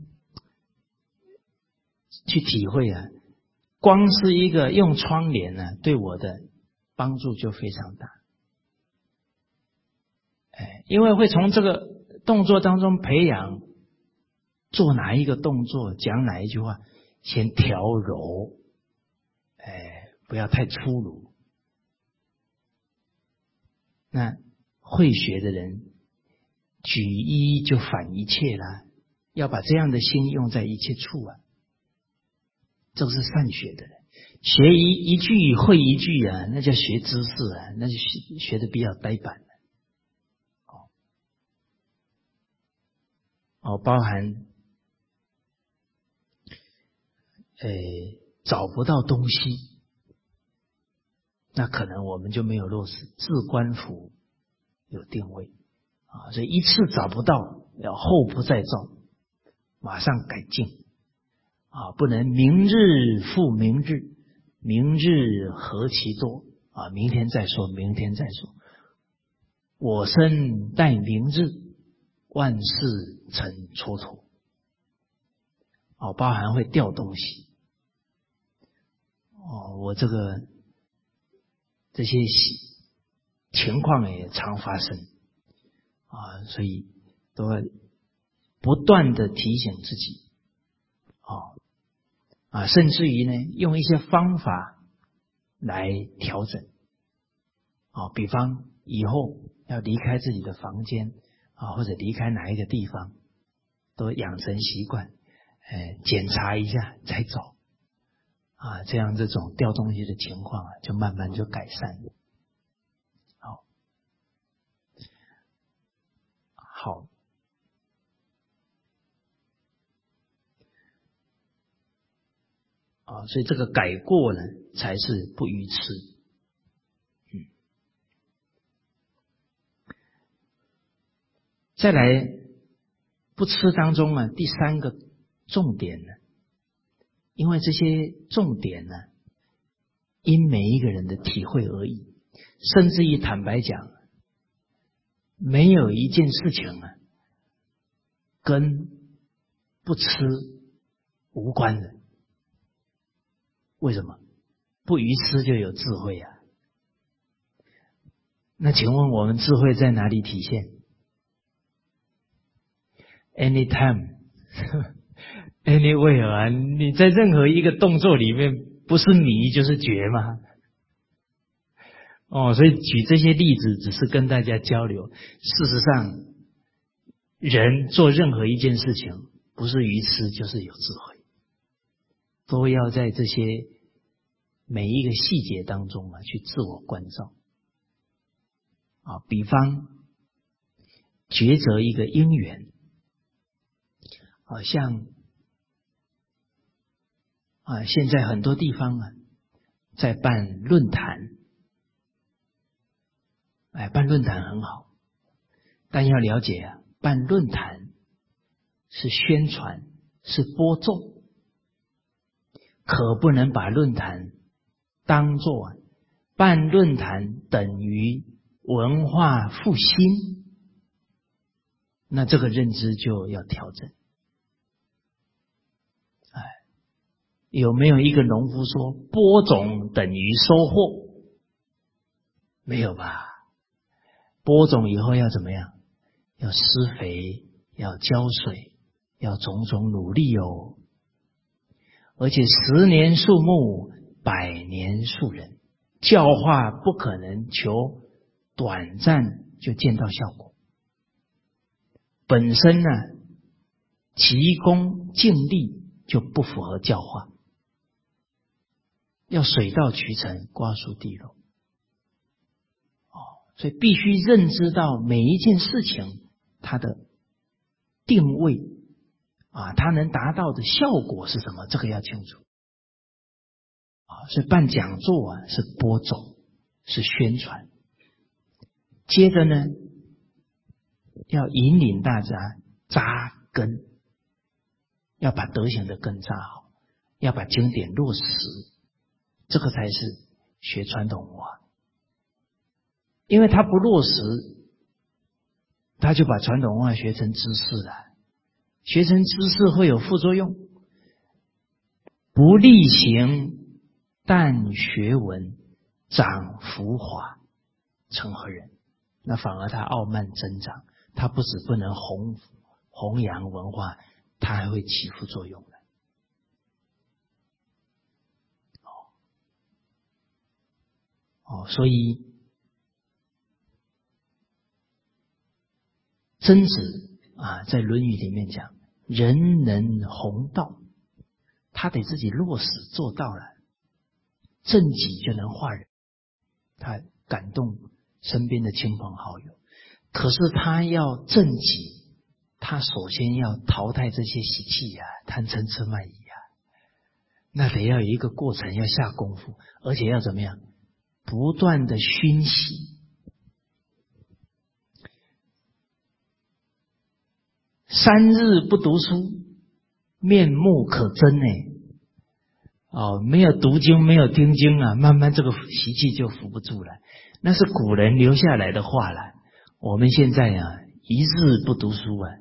A: 去体会光是一个用窗帘对我的帮助就非常大。因为会从这个动作当中培养做哪一个动作，讲哪一句话，先调柔，不要太粗鲁。那会学的人举一就反一切啦，要把这样的心用在一切处这是善学的人。学一句会一句那叫学知识那就学的比较呆板包含找不到东西，那可能我们就没有落实自观福有定位所以一次找不到，要后不再造，马上改进不能明日复明日，明日何其多明天再说，明天再说。 我身待明日，万事成蹉跎。包含会掉东西。我这些情况也常发生所以都要不断的提醒自己甚至于呢，用一些方法来调整比方以后要离开自己的房间或者离开哪一个地方，都养成习惯，检查一下再走这样这种掉东西的情况就慢慢就改善了。好，所以这个改过呢，才是不愚痴。再来，不痴当中第三个重点呢，因为这些重点呢，因每一个人的体会而异，甚至于坦白讲，没有一件事情跟不痴无关的。为什么？不愚痴就有智慧那请问我们智慧在哪里体现？ Anytime Anywhere 你在任何一个动作里面，不是迷就是觉吗？所以举这些例子只是跟大家交流。事实上，人做任何一件事情，不是愚痴就是有智慧，都要在这些每一个细节当中去自我关照比方抉择一个因缘像现在很多地方在办论坛，办论坛很好，但要了解办论坛是宣传，是播种，可不能把论坛当作办论坛等于文化复兴，那这个认知就要调整。有没有一个农夫说播种等于收获？没有吧？播种以后要怎么样？要施肥，要浇水，要种种努力而且10年树木，100年树人，教化不可能求短暂就见到效果。本身急功近利就不符合教化，要水到渠成，瓜熟蒂落所以必须认知到每一件事情它的定位它能达到的效果是什么，这个要清楚所以办讲座是播种，是宣传。接着呢，要引领大家扎根，要把德行的根扎好，要把经典落实，这个才是学传统文化。因为他不落实，他就把传统文化学成知识了，学成知识会有副作用。不力行，但学文，长浮华，成何人？那反而他傲慢增长，他不止不能弘扬文化，他还会起副作用的。所以曾子在《论语》里面讲，人能弘道，他得自己落实做到了，正己就能化人，他感动身边的亲朋好友。可是他要正己，他首先要淘汰这些习气贪嗔痴慢疑那得要有一个过程，要下功夫，而且要怎么样？不断的熏习。3日不读书，面目可憎没有读经，没有听经慢慢这个习气就扶不住了。那是古人留下来的话了。 我们现在啊，一日不读书啊，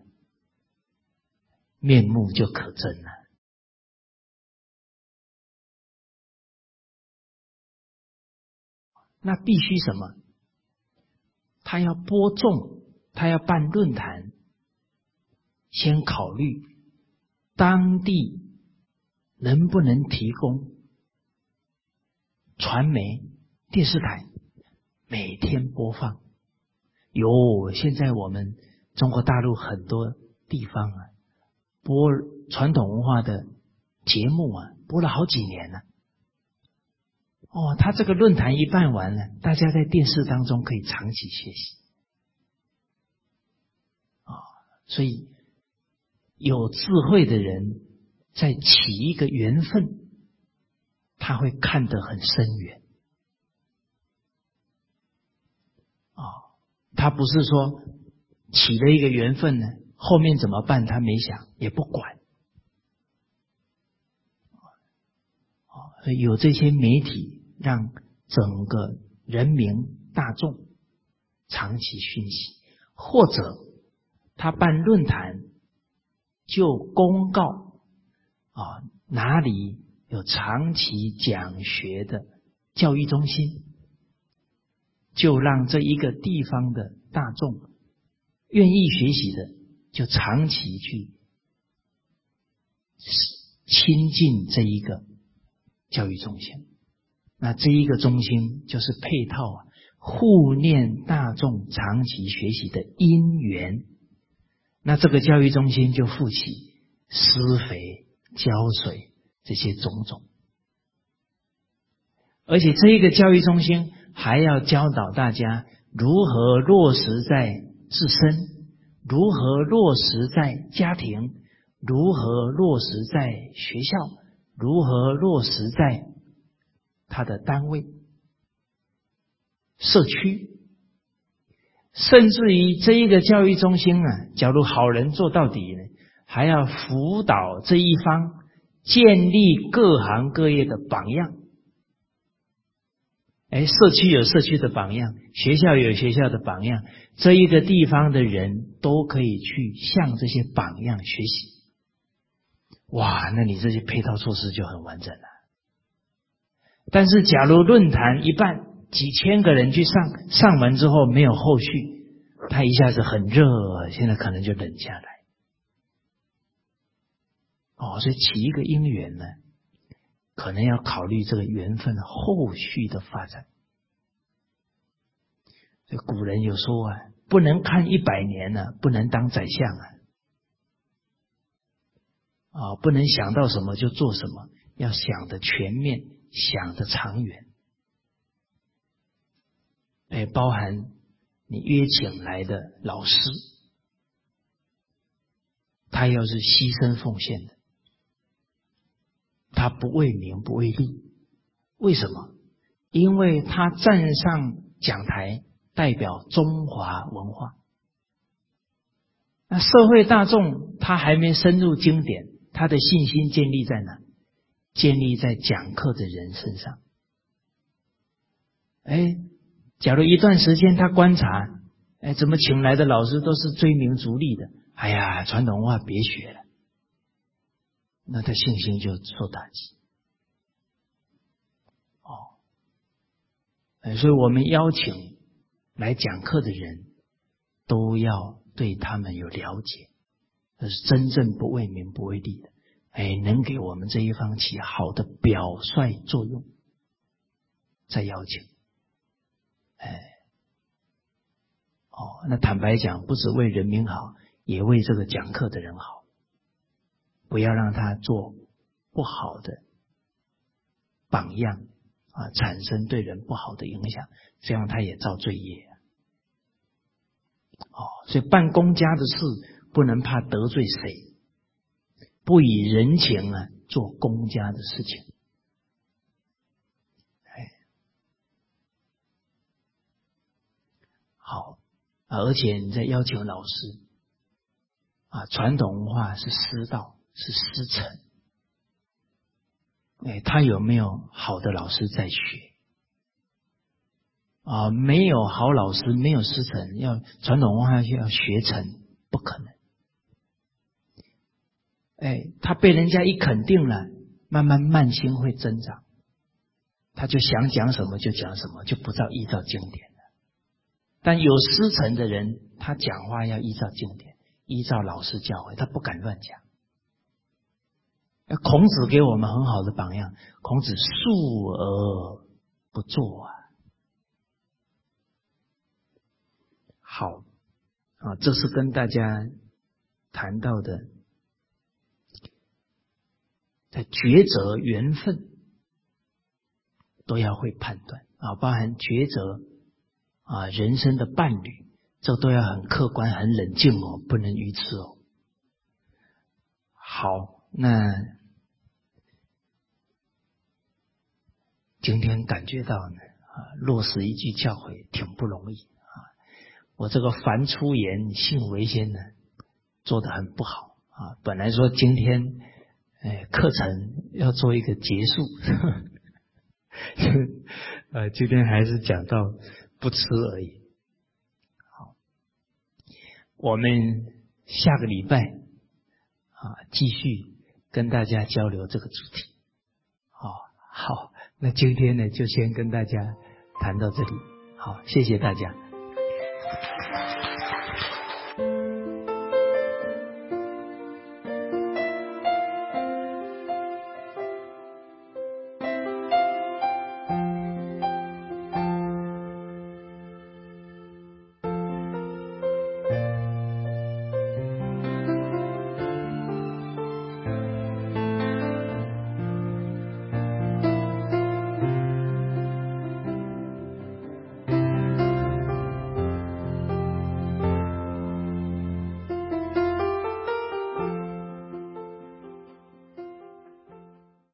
A: 面目就可憎了。那必须什么？他要播种，他要办论坛，先考虑当地能不能提供传媒、电视台每天播放。现在我们中国大陆很多地方啊，播传统文化的节目啊，播了好几年了。他这个论坛一办完了，大家在电视当中可以长期学习。所以有智慧的人在起一个缘分，他会看得很深远。他不是说起了一个缘分呢，后面怎么办他没想，也不管。有这些媒体让整个人民大众长期讯息，或者他办论坛就公告哪里有长期讲学的教育中心，就让这一个地方的大众愿意学习的就长期去亲近这一个教育中心。那这一个中心就是配套护念大众长期学习的因缘。那这个教育中心就负起施肥、浇水这些种种，而且这一个教育中心还要教导大家如何落实在自身，如何落实在家庭，如何落实在学校，如何落实在他的单位、社区，甚至于这一个教育中心假如好人做到底呢，还要辅导这一方建立各行各业的榜样。社区有社区的榜样，学校有学校的榜样，这一个地方的人都可以去向这些榜样学习。哇，那你这些配套措施就很完整了。但是假如论坛一办，几千个人去上完之后没有后续，他一下子很热，现在可能就冷下来。所以起一个因缘呢，可能要考虑这个缘分后续的发展。古人有说不能看100年不能当宰相不能想到什么就做什么，要想得全面，想得长远。包含你约请来的老师，他要是牺牲奉献的，他不为名不为利。为什么？因为他站上讲台代表中华文化。那社会大众他还没深入经典，他的信心建立在哪？建立在讲课的人身上。假如一段时间他观察，怎么请来的老师都是追名逐利的，传统文化别学了，那他信心就受打击。所以我们邀请来讲课的人都要对他们有了解，这是真正不为名不为利的，能给我们这一方起好的表率作用，再邀请。那坦白讲，不只为人民好，也为这个讲课的人好，不要让他做不好的榜样产生对人不好的影响，这样他也造罪业。所以办公家的事不能怕得罪谁，不以人情做公家的事情。好，而且你在邀请老师传统文化是师道，是师承。他有没有好的老师在学？ 没有好老师，没有师承，要传统文化要学成，不可能。他被人家一肯定了，慢慢慢心会增长，他就想讲什么就讲什么，就不依照经典了。但有师承的人，他讲话要依照经典，依照老师教诲，他不敢乱讲。孔子给我们很好的榜样，孔子述而不作啊。好这是跟大家谈到的，在抉择缘分都要会判断包含抉择人生的伴侣，这都要很客观很冷静不能愚痴好，那今天感觉到呢落实一句教诲挺不容易我这个凡出言信为先呢做得很不好本来说今天课程要做一个结束今天还是讲到不吃而已。好，我们下个礼拜继续跟大家交流这个主题。好，那今天呢就先跟大家谈到这里。好，谢谢大家。